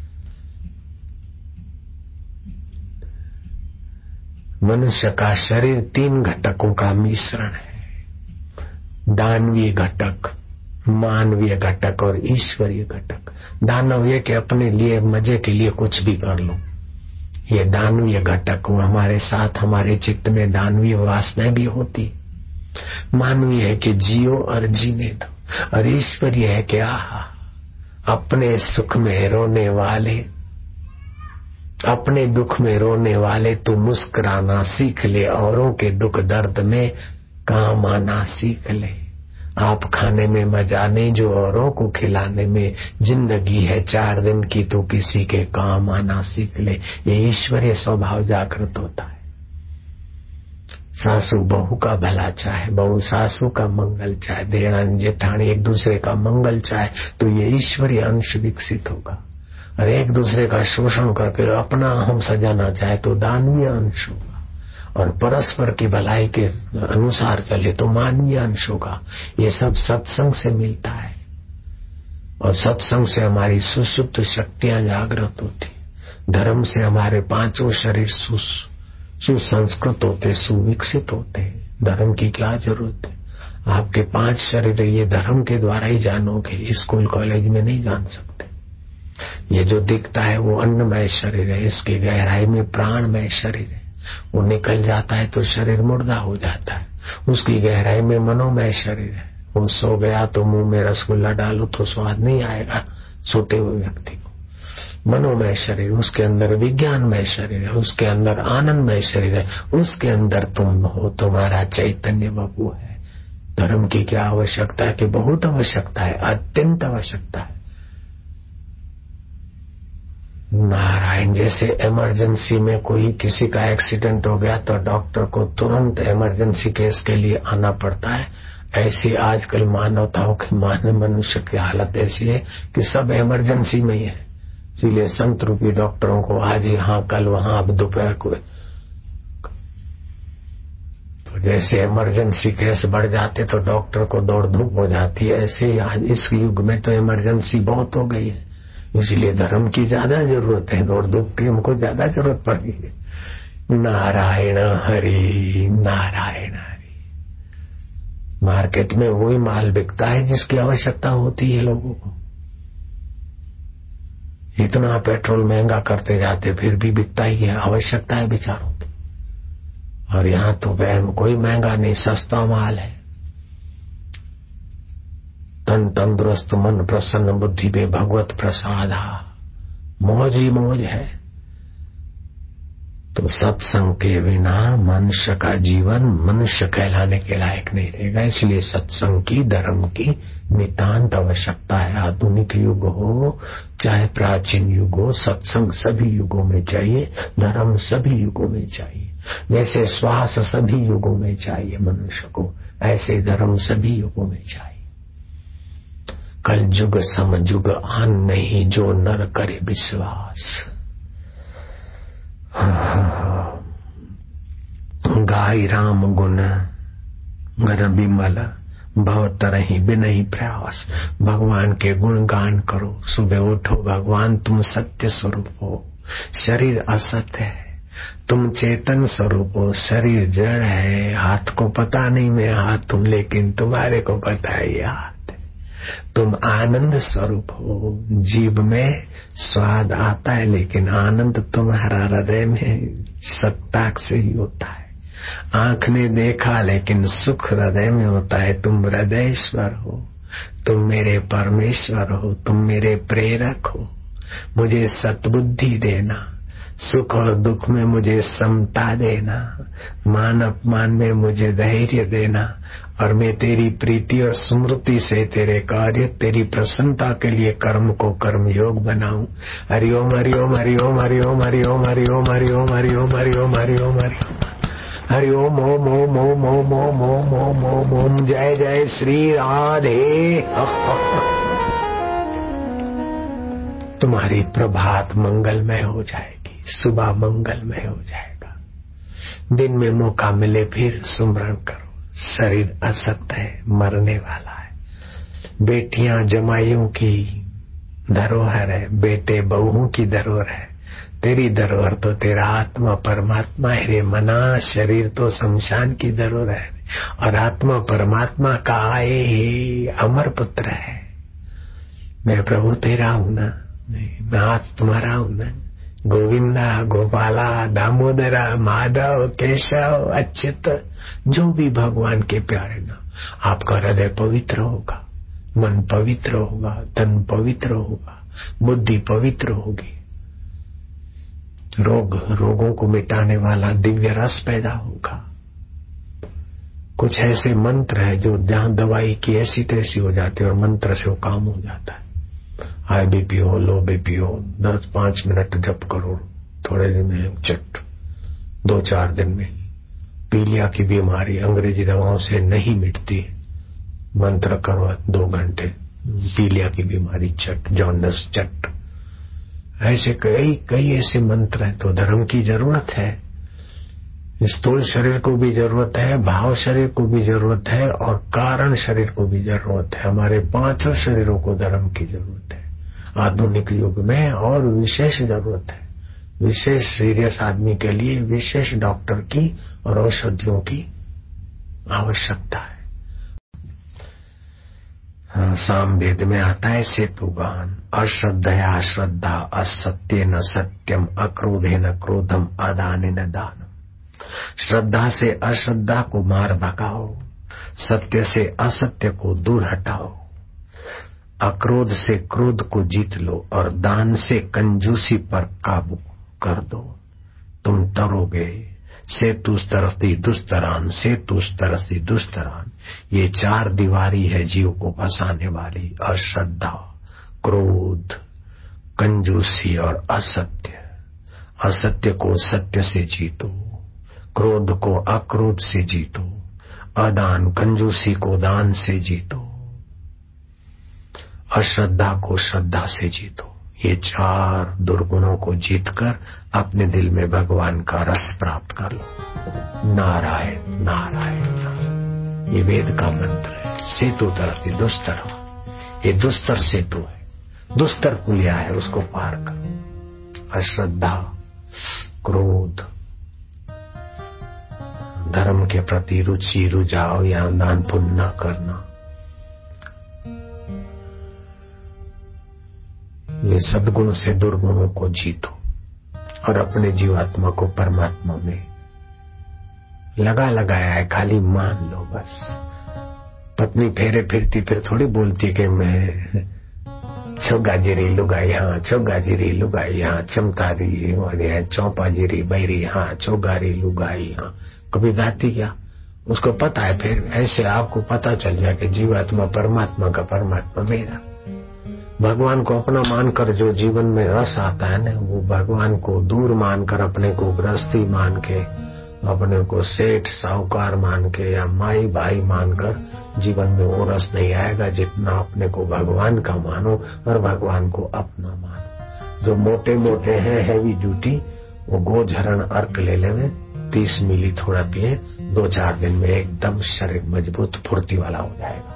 मनुष्य का शरीर तीन घटकों का मिश्रण है, दानवीय घटक, मानवीय घटक और ईश्वरीय घटक। दानवीय के अपने लिए मजे के लिए कुछ भी कर लो, ये दानवीय घटक हमारे साथ, हमारे चित्त में दानवीय वासनाएं भी होती। मानवीय है कि जियो और जीने दो, और ईश्वरीय है कि आहा अपने सुख में रोने वाले, अपने दुख में रोने वाले तू मुस्कुराना सीख ले, औरों के दुख दर्द में काम आना सीख ले। आप खाने में मजा नहीं जो औरों को खिलाने में, जिंदगी है चार दिन की तो किसी के काम आना सीख ले। ये ईश्वरीय स्वभाव जागृत होता है। सासू बहू का भला चाहे, बहू सासू का मंगल चाहे, देरानी जेठानी एक दूसरे का मंगल चाहे, तो ये ईश्वरीय अंश विकसित होगा। और एक दूसरे का शोषण करके अपना हम सजाना चाहे तो दानवीय अंश होगा, और परस्पर की भलाई के अनुसार चले तो मानवीय अंश होगा। ये सब सत्संग से मिलता है, और सत्संग से हमारी सुषुप्त शक्तियां जागृत होती। धर्म से हमारे पांचों शरीर सुसंस्कृत होते, सुविकसित होते। धर्म की क्या जरूरत है, आपके पांच शरीर ये धर्म के द्वारा ही जानोगे, स्कूल कॉलेज में नहीं जान सकते। ये जो दिखता है वो अन्नमय शरीर है, इसकी गहराई में प्राणमय शरीर है। वो निकल जाता है तो शरीर मुर्दा हो जाता है, उसकी गहराई में मनोमय शरीर है। वो सो गया तो मुंह में रसगुल्ला डालो तो स्वाद नहीं आएगा सोते हुए व्यक्ति को। मनोमय शरीर, उसके अंदर विज्ञानमय शरीर है, उसके अंदर आनंदमय शरीर है, उसके अंदर तुम हो, तुम्हारा चैतन्य बबू है। धर्म की क्या आवश्यकता है कि बहुत आवश्यकता है, अत्यंत आवश्यकता है। नारायण, जैसे इमरजेंसी में कोई किसी का एक्सीडेंट हो गया तो डॉक्टर को तुरंत इमरजेंसी केस के लिए आना पड़ता है, ऐसी आजकल मानवताओं की मान मनुष्य की हालत ऐसी है कि सब इमरजेंसी में ही है। इसलिए संत रूपी डॉक्टरों को आज यहाँ कल वहां, अब दोपहर को, तो जैसे इमरजेंसी केस बढ़ जाते तो डॉक्टर को दौड़ धूप हो जाती है, ऐसे ही आज इस युग में तो इमरजेंसी बहुत हो गई है। इसलिए धर्म की ज्यादा जरूरत है और दुख की हमको ज्यादा जरूरत पड़ रही है। नारायण हरि नारायण हरि। मार्केट में वही माल बिकता है जिसकी आवश्यकता होती है लोगों को। इतना पेट्रोल महंगा करते जाते फिर भी बिकता ही है, आवश्यकता है बेचारों की। और यहाँ तो बहन कोई महंगा नहीं, सस्ता माल है। तन तंदुरुस्त मन प्रसन्न बुद्धि में भगवत प्रसादा, मौज ही मौज है। तो सत्संग के बिना मनुष्य का जीवन मनुष्य कहलाने के लायक नहीं रहेगा। इसलिए सत्संग की, धर्म की नितांत आवश्यकता है। आधुनिक युग हो चाहे प्राचीन युग हो, सत्संग सभी युगों में चाहिए, धर्म सभी युगों में चाहिए। जैसे श्वास सभी युगों में चाहिए मनुष्य को, ऐसे धर्म सभी युगों में चाहिए। कल जुग समजुग आन नहीं, जो नर करे विश्वास। गाय राम गुण गर बिमल, भव तरहि बिनहि प्रयास। भगवान के गुण गान करो, सुबह उठो, भगवान तुम सत्य स्वरूप हो, शरीर असत्य है, तुम चेतन स्वरूप हो। शरीर जड़ है, हाथ को पता नहीं मैं हाथ हूं, लेकिन तुम्हारे को पता है ये हाथ। तुम आनंद स्वरूप हो, जीभ में स्वाद आता है लेकिन आनंद तुम्हारा हृदय में सत्ताक से ही होता है। आंख ने देखा लेकिन सुख हृदय में होता है। तुम हृदयेश्वर हो, तुम मेरे परमेश्वर हो, तुम मेरे प्रेरक हो। मुझे सद्बुद्धि देना, सुख और दुख में मुझे समता देना, मान अपमान में मुझे धैर्य देना, और मैं तेरी प्रीति और स्मृति से तेरे कार्य, तेरी प्रसन्नता के लिए कर्म को कर्म योग बनाऊं। हरिओम हरिओम हरिओम हरिओम हरिओम हरिओम हरिओम हरिओम हरिओम हरिओम हरिओम हरिओम ओम ओम ओम ओम ओम ओम ओम ओम ओम। जय जय श्री राधे। तुम्हारी प्रभात मंगलमय हो जाएगी, सुबह मंगलमय हो जाएगा। दिन में मौका मिले फिर सुमरण करो। शरीर असत्य है, मरने वाला है। बेटियां जमाइयों की धरोहर है, बेटे बहुओं की धरोहर है। तेरी धरोहर तो तेरा आत्मा परमात्मा है रे मना। शरीर तो शमशान की धरोहर है और आत्मा परमात्मा का आए ही अमर पुत्र है। मैं प्रभु तेरा हूं ना, मैं हाथ तुम्हारा हूं ना। गोविंदा, गोपाला, दामोदरा, माधव, केशव, अच्युत, जो भी भगवान के प्यारे ना, आपका हृदय पवित्र होगा, मन पवित्र होगा, तन पवित्र होगा, बुद्धि पवित्र होगी। रोग रोगों को मिटाने वाला दिव्य रस पैदा होगा। कुछ ऐसे मंत्र है जो जहां दवाई की ऐसी तैसी हो जाती है और मंत्र से वो काम हो जाता है। हाई बीपी हो, लो बीपी हो, दस पांच मिनट जप करो, थोड़े दिन में चट, दो चार दिन में। पीलिया की बीमारी अंग्रेजी दवाओं से नहीं मिटती, मंत्र करो दो घंटे, पीलिया की बीमारी चट, जॉन्डिस चट। ऐसे कई कई ऐसे मंत्र हैं। तो धर्म की जरूरत है, स्थूल शरीर को भी जरूरत है, भाव शरीर को भी जरूरत है, और कारण शरीर को भी जरूरत है। हमारे पांचों शरीरों को धर्म की जरूरत है आधुनिक युग में, और विशेष जरूरत है। विशेष सीरियस आदमी के लिए विशेष डॉक्टर की और औषधियों की आवश्यकता है। सामवेद में आता है सेतुगान, अश्रद्धया श्रद्धा, असत्य न सत्यम, अक्रोधे न क्रोधम, अदाने न दानम। श्रद्धा से अश्रद्धा को मार भगाओ, सत्य से असत्य को दूर हटाओ, अक्रोध से क्रोध को जीत लो, और दान से कंजूसी पर काबू कर दो। तुम तरोगे। सेतु तरफी दुस्तरान, सेतु तरफी दुस्तरान। ये चार दीवारी है जीव को फंसाने वाली, अश्रद्धा, क्रोध, कंजूसी और असत्य। असत्य को सत्य से जीतो, क्रोध को अक्रोध से जीतो, अदान कंजूसी को दान से जीतो, अश्रद्धा को श्रद्धा से जीतो। ये चार दुर्गुणों को जीतकर अपने दिल में भगवान का रस प्राप्त कर लो। नारायण नारायण नारायण, ये वेद का मंत्र है। सेतु तरफ दुस्तर, ये दुस्तर सेतु है। दुस्तर पुलिया है, उसको पार कर। अश्रद्धा, क्रोध, धर्म के प्रति रुचि रुझाव या दान पुण्य न करना, ये सद्गुण से दुर्गुणों को जीतो और अपने जीवात्मा को परमात्मा में लगा लगाया है, खाली मान लो बस। पत्नी फेरे फिरती फिर थोड़ी बोलती कि मैं छोगाजिरी लुगाई हाँ, छोगाजिरी लुगाई हाँ, चमतारी और चौपाजिरी बैरी हाँ, छोगारी लुगाई हाँ, कभी गाती क्या? उसको पता है। फिर ऐसे आपको पता चल जाए कि जीवात्मा परमात्मा का, परमात्मा मेरा। भगवान को अपना मानकर जो जीवन में रस आता है ना, वो भगवान को दूर मानकर, अपने को गृहस्थी मान के, अपने को सेठ साहूकार मान के या माई भाई मानकर जीवन में वो रस नहीं आएगा जितना अपने को भगवान का मानो और भगवान को अपना मानो। जो मोटे मोटे हैं हैवी ड्यूटी, वो गोझरण अर्क ले लेवे, तीस मिली थोड़ा पिए, दो चार दिन में एकदम शरीर मजबूत फुर्ती वाला हो जाएगा।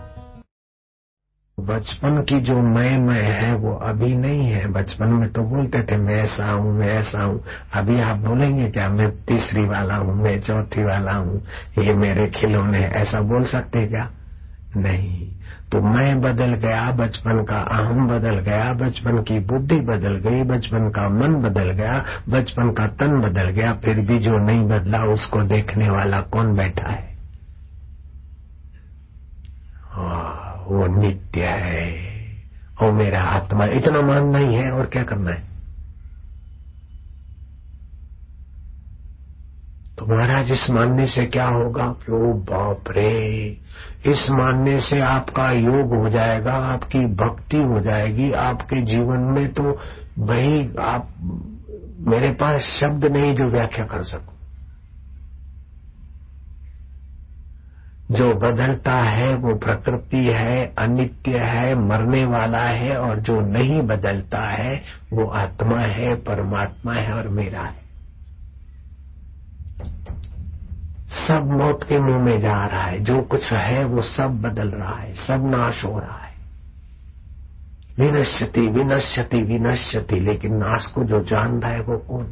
बचपन की जो मैं मैं है वो अभी नहीं है। बचपन में तो बोलते थे मैं ऐसा हूँ, मैं ऐसा हूँ। अभी आप बोलेंगे क्या मैं तीसरी वाला हूँ, मैं चौथी वाला हूँ, ये मेरे खिलौने, ऐसा बोल सकते क्या? नहीं। तो मैं बदल गया, बचपन का अहम बदल गया, बचपन की बुद्धि बदल गई, बचपन का मन बदल गया, बचपन का तन बदल गया, फिर भी जो नहीं बदला उसको देखने वाला कौन बैठा है? वो नित्य है और मेरा आत्मा, इतना मानना ही है और क्या करना है। तो महाराज इस मानने से क्या होगा? ओ बाप रे, इस मानने से आपका योग हो जाएगा, आपकी भक्ति हो जाएगी आपके जीवन में। तो भाई आप, मेरे पास शब्द नहीं जो व्याख्या कर सकूं। जो बदलता है वो प्रकृति है, अनित्य है, मरने वाला है, और जो नहीं बदलता है वो आत्मा है, परमात्मा है और मेरा है। सब मौत के मुंह में जा रहा है, जो कुछ है वो सब बदल रहा है, सब नाश हो रहा है। विनश्यति विनश्यति विनश्यति, लेकिन नाश को जो जान रहा है वो कौन?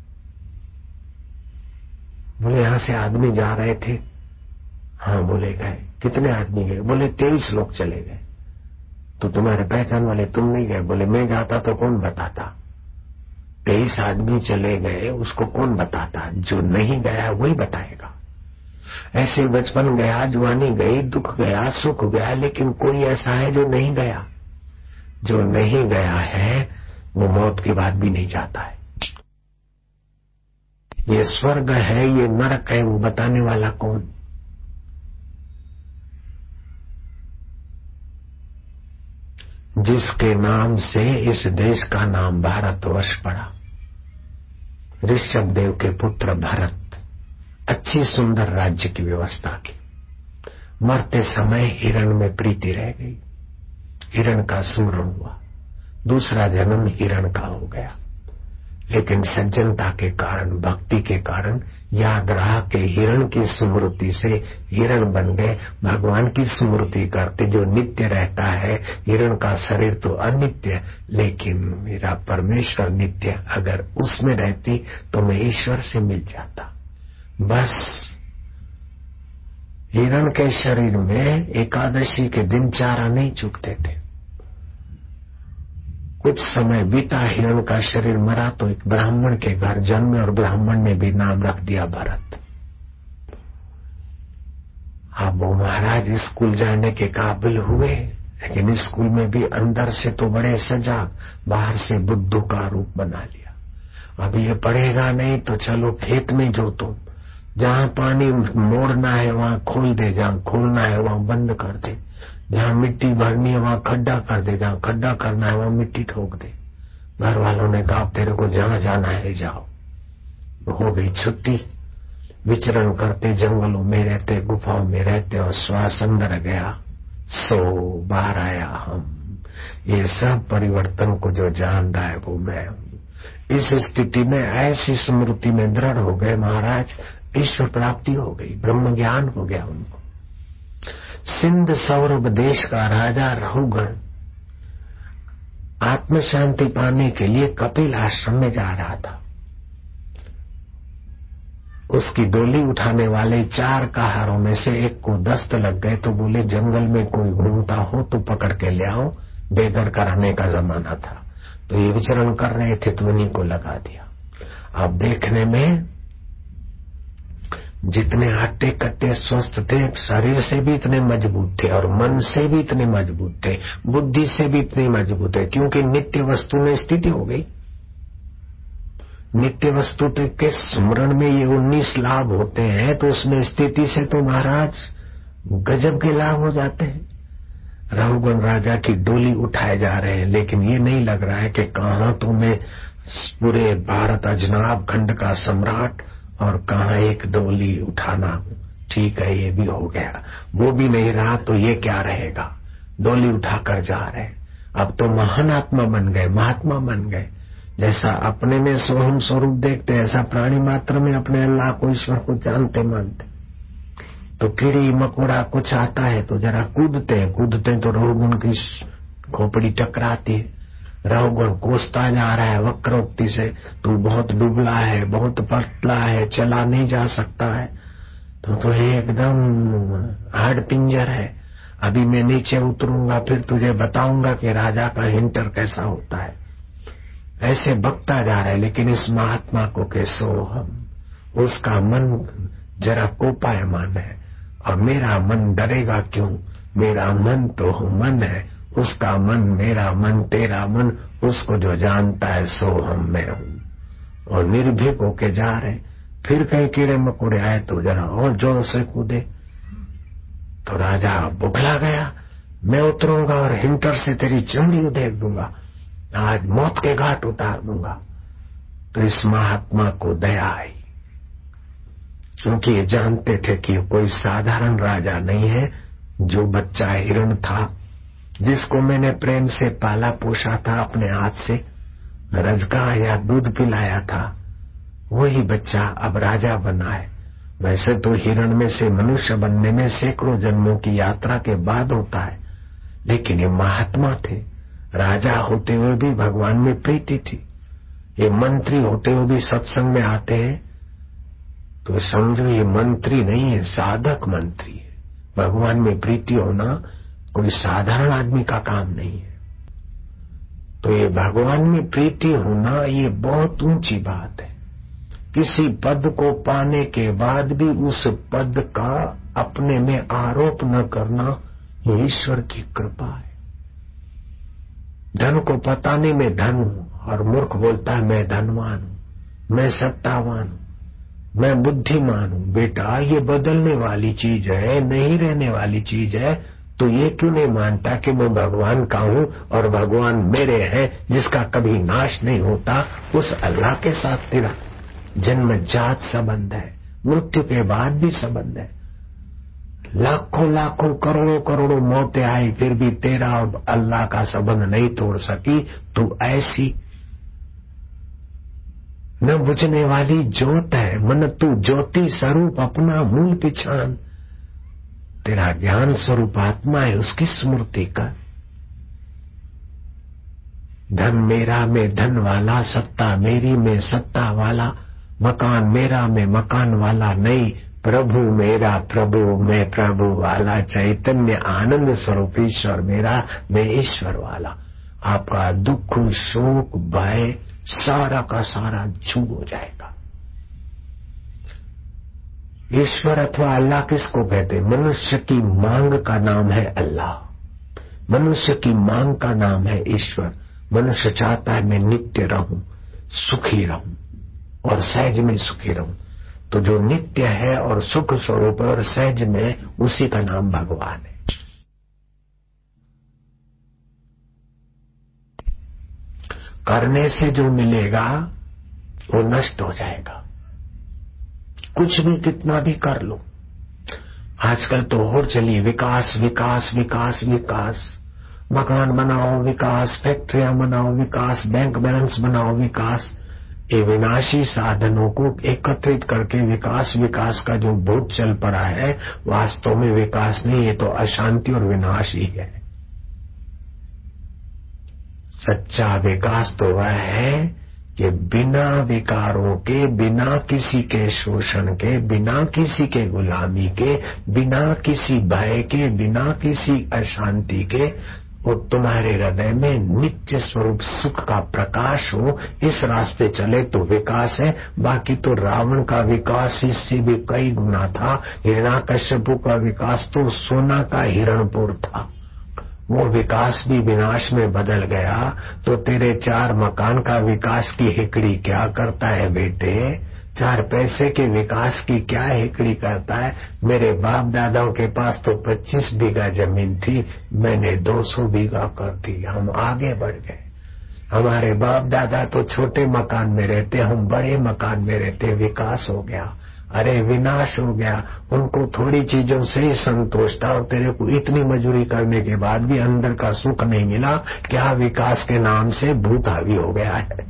बोले यहां से आदमी जा रहे थे। हाँ बोले गए। कितने आदमी गए? बोले तेईस लोग चले गए। तो तुम्हारे पहचान वाले तुम नहीं गए? बोले मैं जाता तो कौन बताता। तेईस आदमी चले गए, उसको कौन बताता? जो नहीं गया वही बताएगा। ऐसे बचपन गया, जवानी गई, दुख गया, सुख गया, लेकिन कोई ऐसा है जो नहीं गया। जो नहीं गया है वो मौत के बाद भी नहीं जाता है। ये स्वर्ग है, ये नरक है, वो बताने वाला कौन? जिसके नाम से इस देश का नाम भारतवर्ष पड़ा। ऋषभ देव के पुत्र भरत, अच्छी सुंदर राज्य की व्यवस्था की। मरते समय हिरण में प्रीति रह गई, हिरण का सुमरण हुआ, दूसरा जन्म हिरण का हो गया। लेकिन सज्जनता के कारण, भक्ति के कारण याद रहा कि हिरण की स्मृति से हिरण बन गए। भगवान की स्मृति करते जो नित्य रहता है। हिरण का शरीर तो अनित्य, लेकिन मेरा परमेश्वर नित्य। अगर उसमें रहती तो मैं ईश्वर से मिल जाता। बस हिरण के शरीर में एकादशी के दिन चारा नहीं चुगते थे। कुछ समय बीता, हिरण का शरीर मरा तो एक ब्राह्मण के घर जन्मे और ब्राह्मण ने भी नाम रख दिया भरत। अब वो महाराज स्कूल जाने के काबिल हुए, लेकिन स्कूल में भी अंदर से तो बड़े सजाग, बाहर से बुद्धू का रूप बना लिया। अब ये पढ़ेगा नहीं तो चलो खेत में जोतो, जहां पानी मोड़ना है वहां खोल दे, जहां खोलना है वहां बंद कर दे, जहां मिट्टी भरनी है वहां खड्डा कर दे, जहां खड्डा करना है वहां मिट्टी ठोक दे। घर वालों ने कहा तेरे को जहां जाना है जाओ। हो गई छुट्टी। विचरण करते, जंगलों में रहते, गुफाओं में रहते, और श्वास अंदर गया, सो बाहर आया हम। ये सब परिवर्तन को जो जान रहा है वो मैं हूं। इस स्थिति में ऐसी स्मृति में दृढ़ हो गए महाराज, ईश्वर प्राप्ति हो गई, ब्रह्म ज्ञान हो गया उनको। सिंध सौरभ देश का राजा रहुगण आत्म शांति पाने के लिए कपिल आश्रम में जा रहा था। उसकी डोली उठाने वाले चार कहारों में से एक को दस्त लग गए तो बोले जंगल में कोई घूमता हो तो पकड़ के ले आओ, बेघर कराने का जमाना था। तो ये विचरण कर रहे थे तो उन्हीं को लगा दिया। अब देखने में जितने हट्टे कट्टे स्वस्थ थे, शरीर से भी इतने मजबूत थे और मन से भी इतने मजबूत थे, बुद्धि से भी इतने मजबूत है, क्योंकि नित्य वस्तु में स्थिति हो गई। नित्य वस्तु के स्मरण में ये उन्नीस लाभ होते हैं, तो उसमें स्थिति से तो महाराज गजब के लाभ हो जाते हैं। रघुगण राजा की डोली उठाए जा रहे हैं, लेकिन ये नहीं लग रहा है कि कहाँ तो मैं पूरे भारत अजनाब खंड का सम्राट और कहाँ एक डोली उठाना हूँ। ठीक है, ये भी हो गया। वो भी नहीं रहा तो ये क्या रहेगा। डोली उठाकर जा रहे, अब तो महान आत्मा बन गए, महात्मा बन गए। जैसा अपने में सोहम स्वरूप देखते, ऐसा प्राणी मात्र में अपने अल्लाह को, ईश्वर को जानते मानते। तो कीड़ी मकोड़ा कुछ आता है तो जरा कूदते हैं, कूदते तो रहुगुण की खोपड़ी टकराती है। रहुगुण कोसता जा रहा है वक्रोक्ति से, तू बहुत दुबला है, बहुत पतला है, चला नहीं जा सकता है, तो तो एकदम हाड़ पिंजर है। अभी मैं नीचे उतरूंगा, फिर तुझे बताऊंगा कि राजा का हिंटर कैसा होता है। ऐसे बकता जा रहा है, लेकिन इस महात्मा को के सोहम, उसका मन जरा कोपायमान है। और मेरा मन डरेगा क्यों, मेरा मन तो मन है, उसका मन मेरा मन तेरा मन, उसको जो जानता है सोहम मैं हूँ। और निर्भीक होके जा रहे, फिर कहीं कीड़े मकोड़े आए तो जरा और जोर से कूदे। तो राजा बुखला गया, मैं उतरूंगा और हिंटर से तेरी चमड़ी उधेड़ दूंगा, आज मौत के घाट उतार दूंगा। तो इस महात्मा को दया आई, क्योंकि ये जानते थे कि कोई साधारण राजा नहीं है। जो बच्चा हिरण था, जिसको मैंने प्रेम से पाला पोषा था, अपने हाथ से रजका या दूध पिलाया था, वही बच्चा अब राजा बना है। वैसे तो हिरण में से मनुष्य बनने में सैकड़ों जन्मों की यात्रा के बाद होता है, लेकिन ये महात्मा थे। राजा होते हुए भी भगवान में प्रीति थी। ये मंत्री होते हुए भी सत्संग में आते हैं, तो समझो ये मंत्री नहीं है, साधक मंत्री है। भगवान में प्रीति होना कोई साधारण आदमी का काम नहीं है। तो ये भगवान में प्रीति होना ये बहुत ऊंची बात है। किसी पद को पाने के बाद भी उस पद का अपने में आरोप न करना, ये ईश्वर की कृपा है। धन को पताने में धन हूं, और मूर्ख बोलता है मैं धनवान हूं, मैं सत्तावान हूं, मैं बुद्धिमान हूं। बेटा, ये बदलने वाली चीज है, नहीं रहने वाली चीज है। तो ये क्यों नहीं मानता कि मैं भगवान का हूं और भगवान मेरे हैं, जिसका कभी नाश नहीं होता। उस अल्लाह के साथ तेरा जन्म जात संबंध है, मृत्यु के बाद भी संबंध है। लाखों लाखों करोड़ों करोड़ों मौतें आई, फिर भी तेरा और अल्लाह का संबंध नहीं तोड़ सकी। तू ऐसी न बुझने वाली ज्योत है, मन तू ज्योति स्वरूप अपना मूल पिछान। तेरा ज्ञान स्वरूप आत्मा है, उसकी स्मृति कर। धन मेरा में धन वाला, सत्ता मेरी में सत्ता वाला, मकान मेरा में मकान वाला नहीं। प्रभु मेरा प्रभु मैं प्रभु वाला, चैतन्य आनंद स्वरूप ईश्वर मेरा मैं ईश्वर वाला। आपका दुख शोक भय सारा का सारा छू हो जाएगा। ईश्वर अथवा अल्लाह किसको कहते? मनुष्य की मांग का नाम है अल्लाह, मनुष्य की मांग का नाम है ईश्वर। मनुष्य चाहता है मैं नित्य रहूं, सुखी रहूं और सहज में सुखी रहूं। तो जो नित्य है और सुख स्वरूप और सहज में, उसी का नाम भगवान है। करने से जो मिलेगा वो नष्ट हो जाएगा। कुछ भी कितना भी कर लो। आजकल तो होड़ चली विकास विकास विकास विकास, मकान बनाओ विकास, फैक्ट्रियां बनाओ विकास, बैंक बैलेंस बनाओ विकास। ये विनाशी साधनों को एकत्रित करके विकास विकास का जो भूत चल पड़ा है, वास्तव में विकास नहीं, ये तो अशांति और विनाश ही है। सच्चा विकास तो वह है कि बिना विकारों के, बिना किसी के शोषण के, बिना किसी के गुलामी के, बिना किसी भय के, बिना किसी अशांति के, वो तुम्हारे हृदय में नित्य स्वरूप सुख का प्रकाश हो। इस रास्ते चले तो विकास है। बाकी तो रावण का विकास इससे भी कई गुना था। हिरण्याकश्यपु का विकास तो सोना का हिरणपुर था, वो विकास भी विनाश में बदल गया। तो तेरे चार मकान का विकास की हिकड़ी क्या करता है बेटे? चार पैसे के विकास की क्या हिकड़ी करता है? मेरे बाप दादाओं के पास तो पच्चीस बीघा जमीन थी, मैंने दो सौ बीघा कर दी, हम आगे बढ़ गए। हमारे बाप दादा तो छोटे मकान में रहते, हम बड़े मकान में रहते, विकास हो गया। अरे विनाश हो गया। उनको थोड़ी चीजों से ही संतोष था और तेरे को इतनी मजूरी करने के बाद भी अंदर का सुख नहीं मिला। क्या विकास के नाम से भूत हावी हो गया है।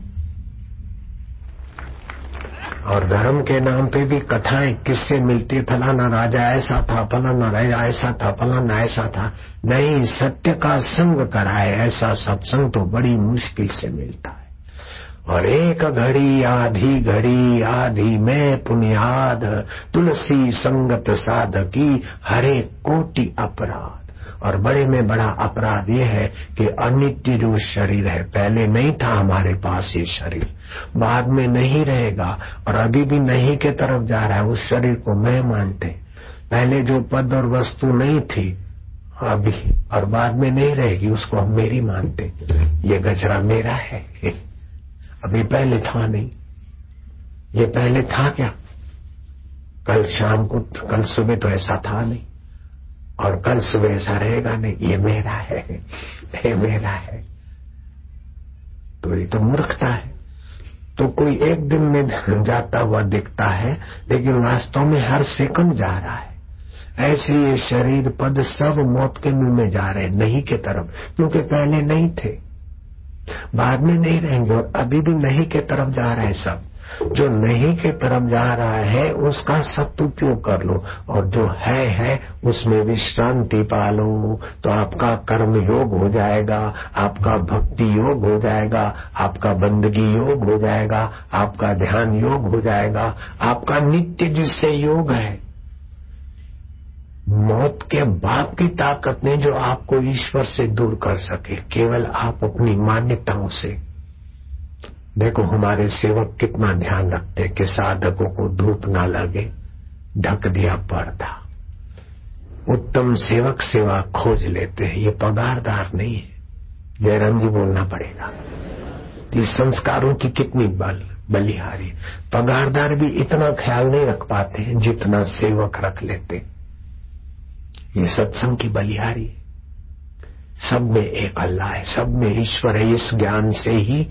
और धर्म के नाम पे भी कथाएं किससे मिलती, फलाना राजा ऐसा था, फलाना राजा ऐसा था, फलाना ऐसा था। नहीं, सत्य का संग कराए ऐसा सत्संग तो बड़ी मुश्किल से मिलता है। और एक घड़ी आधी घड़ी आधी में पुनियाद, तुलसी संगत साधकी हरे कोटि अपराध। और बड़े में बड़ा अपराध ये है कि अनित्य जो शरीर है, पहले नहीं था हमारे पास ये शरीर, बाद में नहीं रहेगा और अभी भी नहीं के तरफ जा रहा है। उस शरीर को मैं मानते, पहले जो पद और वस्तु नहीं थी अभी और बाद में नहीं रहेगी, उसको हम मेरी मानते। ये गजरा मेरा है, अभी पहले था नहीं। ये पहले था क्या? कल शाम को, कल सुबह तो ऐसा था नहीं और कल सुबह ऐसा रहेगा नहीं। ये मेरा है, ये मेरा है। तो ये तो मूर्खता है। तो कोई एक दिन में जाता हुआ दिखता है, लेकिन वास्तव में हर सेकंड जा रहा है। ऐसे ये शरीर पद सब मौत के मुंह में जा रहे, नहीं के तरफ, क्योंकि पहले नहीं थे, बाद में नहीं रहेंगे और अभी भी नहीं के तरफ जा रहे हैं सब। जो नहीं के तरफ जा रहा है उसका सदुपयोग कर लो और जो है है उसमें विश्रांति पालो, तो आपका कर्म योग हो जाएगा, आपका भक्ति योग हो जाएगा, आपका बंदगी योग हो जाएगा, आपका ध्यान योग हो जाएगा, आपका नित्य जिससे योग है। मौत के बाप की ताकत ने जो आपको ईश्वर से दूर कर सके, केवल आप अपनी मान्यताओं से। देखो हमारे सेवक कितना ध्यान रखते कि साधकों को धूप ना लगे, ढक दिया पर्दा। उत्तम सेवक सेवा खोज लेते हैं, ये पगारदार नहीं है। जयराम जी बोलना पड़ेगा। ये संस्कारों की कितनी बल बलिहारी। पगारदार भी इतना ख्याल नहीं रख पाते हैं जितना सेवक रख लेते। ये सत्संग की बलिहारी है। सब में एक अल्लाह है, सब में ईश्वर है। इस ज्ञान से ही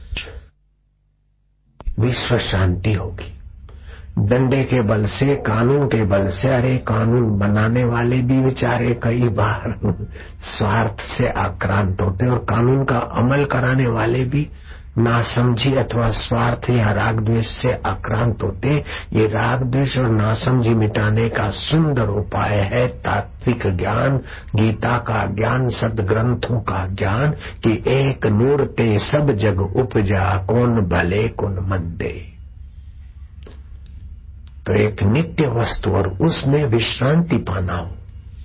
विश्व शांति होगी। डंडे के बल से, कानून के बल से, अरे कानून बनाने वाले भी बेचारे कई बार स्वार्थ से आक्रांत होते और कानून का अमल कराने वाले भी नासमझी अथवा स्वार्थ या राग द्वेष से आक्रांत होते। ये राग द्वेष और नासमझी मिटाने का सुंदर उपाय है तात्विक ज्ञान, गीता का ज्ञान, सदग्रंथों का ज्ञान कि एक नूर ते सब जग उपजा, कौन भले कौन मंदे। तो एक नित्य वस्तु और उसमें विश्रांति पाना हो।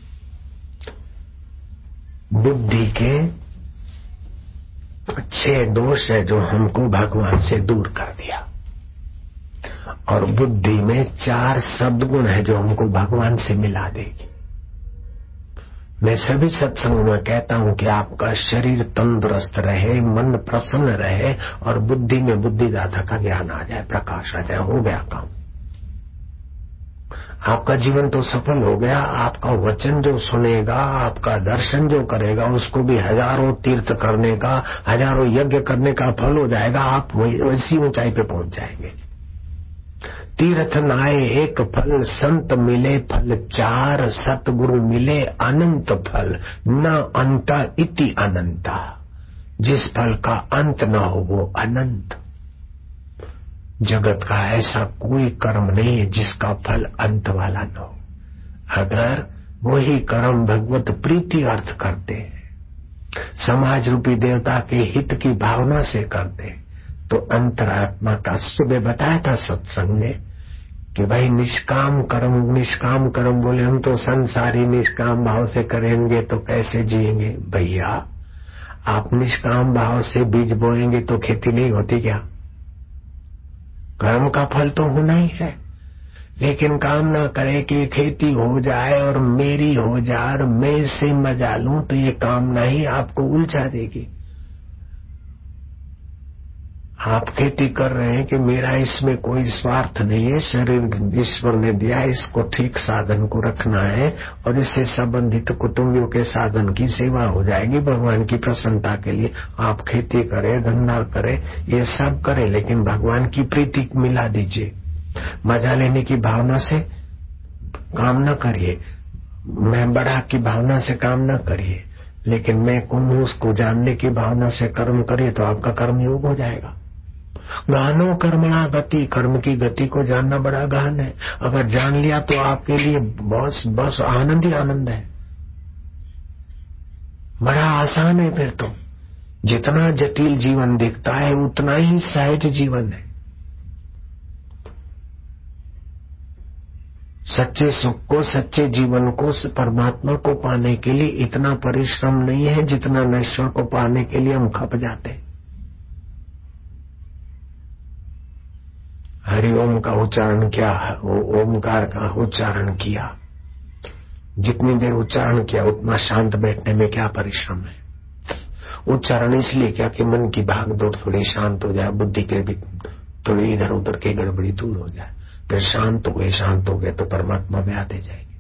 बुद्धि के छह दोष है जो हमको भगवान से दूर कर दिया और बुद्धि में चार सद्गुण है जो हमको भगवान से मिला देगी। मैं सभी सत्संग में कहता हूं कि आपका शरीर तंदुरुस्त रहे, मन प्रसन्न रहे और बुद्धि में बुद्धिदाता का ज्ञान आ जाए, प्रकाश आ जाए, हो गया काम। आपका जीवन तो सफल हो गया। आपका वचन जो सुनेगा, आपका दर्शन जो करेगा, उसको भी हजारों तीर्थ करने का, हजारों यज्ञ करने का फल हो जाएगा। आप वैसी ऊंचाई पे पहुंच जाएंगे। तीर्थ नाए एक फल, संत मिले फल चार, सतगुरु मिले अनंत फल, न अंत इति अनंता। जिस फल का अंत न हो वो अनंत। जगत का ऐसा कोई कर्म नहीं है जिसका फल अंत वाला न हो, अगर वही कर्म भगवत प्रीति अर्थ करते हैं। समाज रूपी देवता के हित की भावना से करते तो अंतरात्मा का, सुबह बताया था सत्संग में कि भाई निष्काम कर्म, निष्काम कर्म बोले हम तो संसारी निष्काम भाव से करेंगे तो कैसे जिएंगे। भैया आप निष्काम भाव से बीज बोएंगे तो खेती नहीं होती क्या? कर्म का फल तो होना ही है, लेकिन काम ना करे कि खेती हो जाए और मेरी हो जाए और मैं से मजा लूं, तो ये कामना ही आपको उलझा देगी। आप खेती कर रहे हैं कि मेरा इसमें कोई स्वार्थ नहीं है, शरीर ईश्वर ने दिया, इसको ठीक साधन को रखना है और इससे संबंधित कुटुंबियों के साधन की सेवा हो जाएगी भगवान की प्रसन्नता के लिए। आप खेती करें, धंधा करें, ये सब करें, लेकिन भगवान की प्रीति मिला दीजिए। मजा लेने की भावना से काम न करिए, मैं बड़ा की भावना से काम न करिए, लेकिन मैं कौन हूं उसको जानने की भावना से कर्म करिए तो आपका कर्म योग हो जाएगा। गहनो कर्मणा गति, कर्म की गति को जानना बड़ा गहन है। अगर जान लिया तो आपके लिए बस बस आनंद ही आनंद है, बड़ा आसान है। फिर तो जितना जटिल जीवन दिखता है उतना ही सहज जीवन है। सच्चे सुख को, सच्चे जीवन को, परमात्मा को पाने के लिए इतना परिश्रम नहीं है जितना नश्वर को पाने के लिए हम खप जाते हैं। हरिओम का उच्चारण किया, ओमकार का उच्चारण किया, जितनी देर उच्चारण किया उतना शांत बैठने में क्या परिश्रम है। उच्चारण इसलिए क्या कि मन की भाग दौड़ थोड़ी शांत हो जाए, बुद्धि के भी थोड़ी इधर उधर की गड़बड़ी दूर हो जाए, फिर शांत हो गए शांत हो गए तो परमात्मा में आते जाएंगे।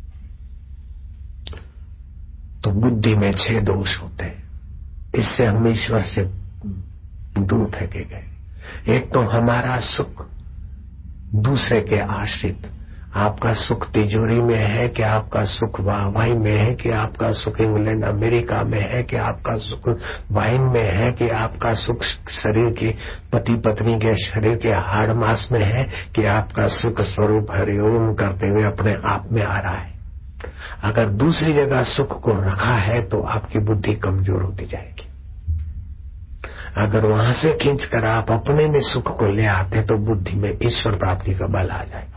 तो बुद्धि में छह दोष होते हैं, इससे हम ईश्वर से दूर फेंके गए। एक तो हमारा सुख दूसरे के आश्रित। आपका सुख तिजोरी में है कि आपका सुख वाहवाही में है कि आपका सुख इंग्लैंड अमेरिका में है कि आपका सुख वाइन में है कि आपका सुख शरीर के पति पत्नी के शरीर के हाड़ मास में है कि आपका सुख स्वरूप हरिओम करते हुए अपने आप में आ रहा है। अगर दूसरी जगह सुख को रखा है तो आपकी बुद्धि कमजोर होती जाएगी। अगर वहां से खींचकर आप अपने में सुख को ले आते तो बुद्धि में ईश्वर प्राप्ति का बल आ जाएगा।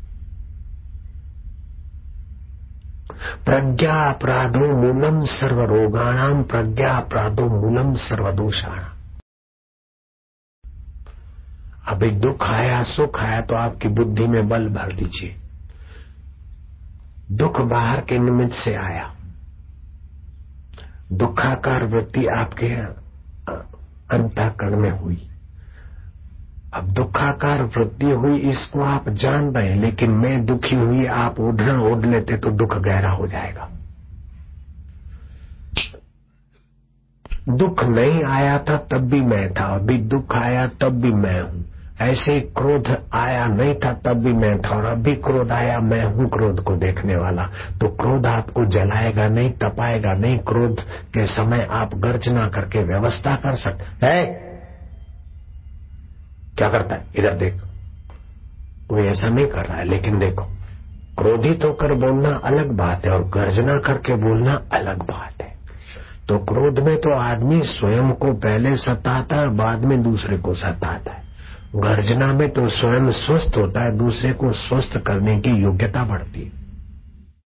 प्रज्ञा अपराधो मूलम सर्व रोगाणाम, प्रज्ञा अपराधो मूलम सर्वदोषाणाम। अभी दुख आया, सुख आया तो आपकी बुद्धि में बल भर दीजिए। दुख बाहर के निमित्त से आया, दुखाकार वृत्ति आपके अंतःकरण में हुई। अब दुखाकार वृद्धि हुई, इसको आप जान रहे हैं, लेकिन मैं दुखी हुई आप ओढ़ना ओढ़ लेते तो दुख गहरा हो जाएगा। दुख नहीं आया था तब भी मैं था, अभी दुख आया तब भी मैं हूं। ऐसे क्रोध आया नहीं था तब भी मैं था, और अभी क्रोध आया मैं हूं क्रोध को देखने वाला। तो क्रोध आपको जलाएगा नहीं, तपाएगा नहीं। क्रोध के समय आप गर्जना करके व्यवस्था कर सकते हैं। क्या करता है, इधर देख, कोई ऐसा नहीं कर रहा है, लेकिन देखो, क्रोधित होकर बोलना अलग बात है और गर्जना करके बोलना अलग बात है। तो क्रोध में तो आदमी स्वयं को पहले सताता है और बाद में दूसरे को सताता है। गर्जना में तो स्वयं स्वस्थ होता है, दूसरे को स्वस्थ करने की योग्यता बढ़ती है।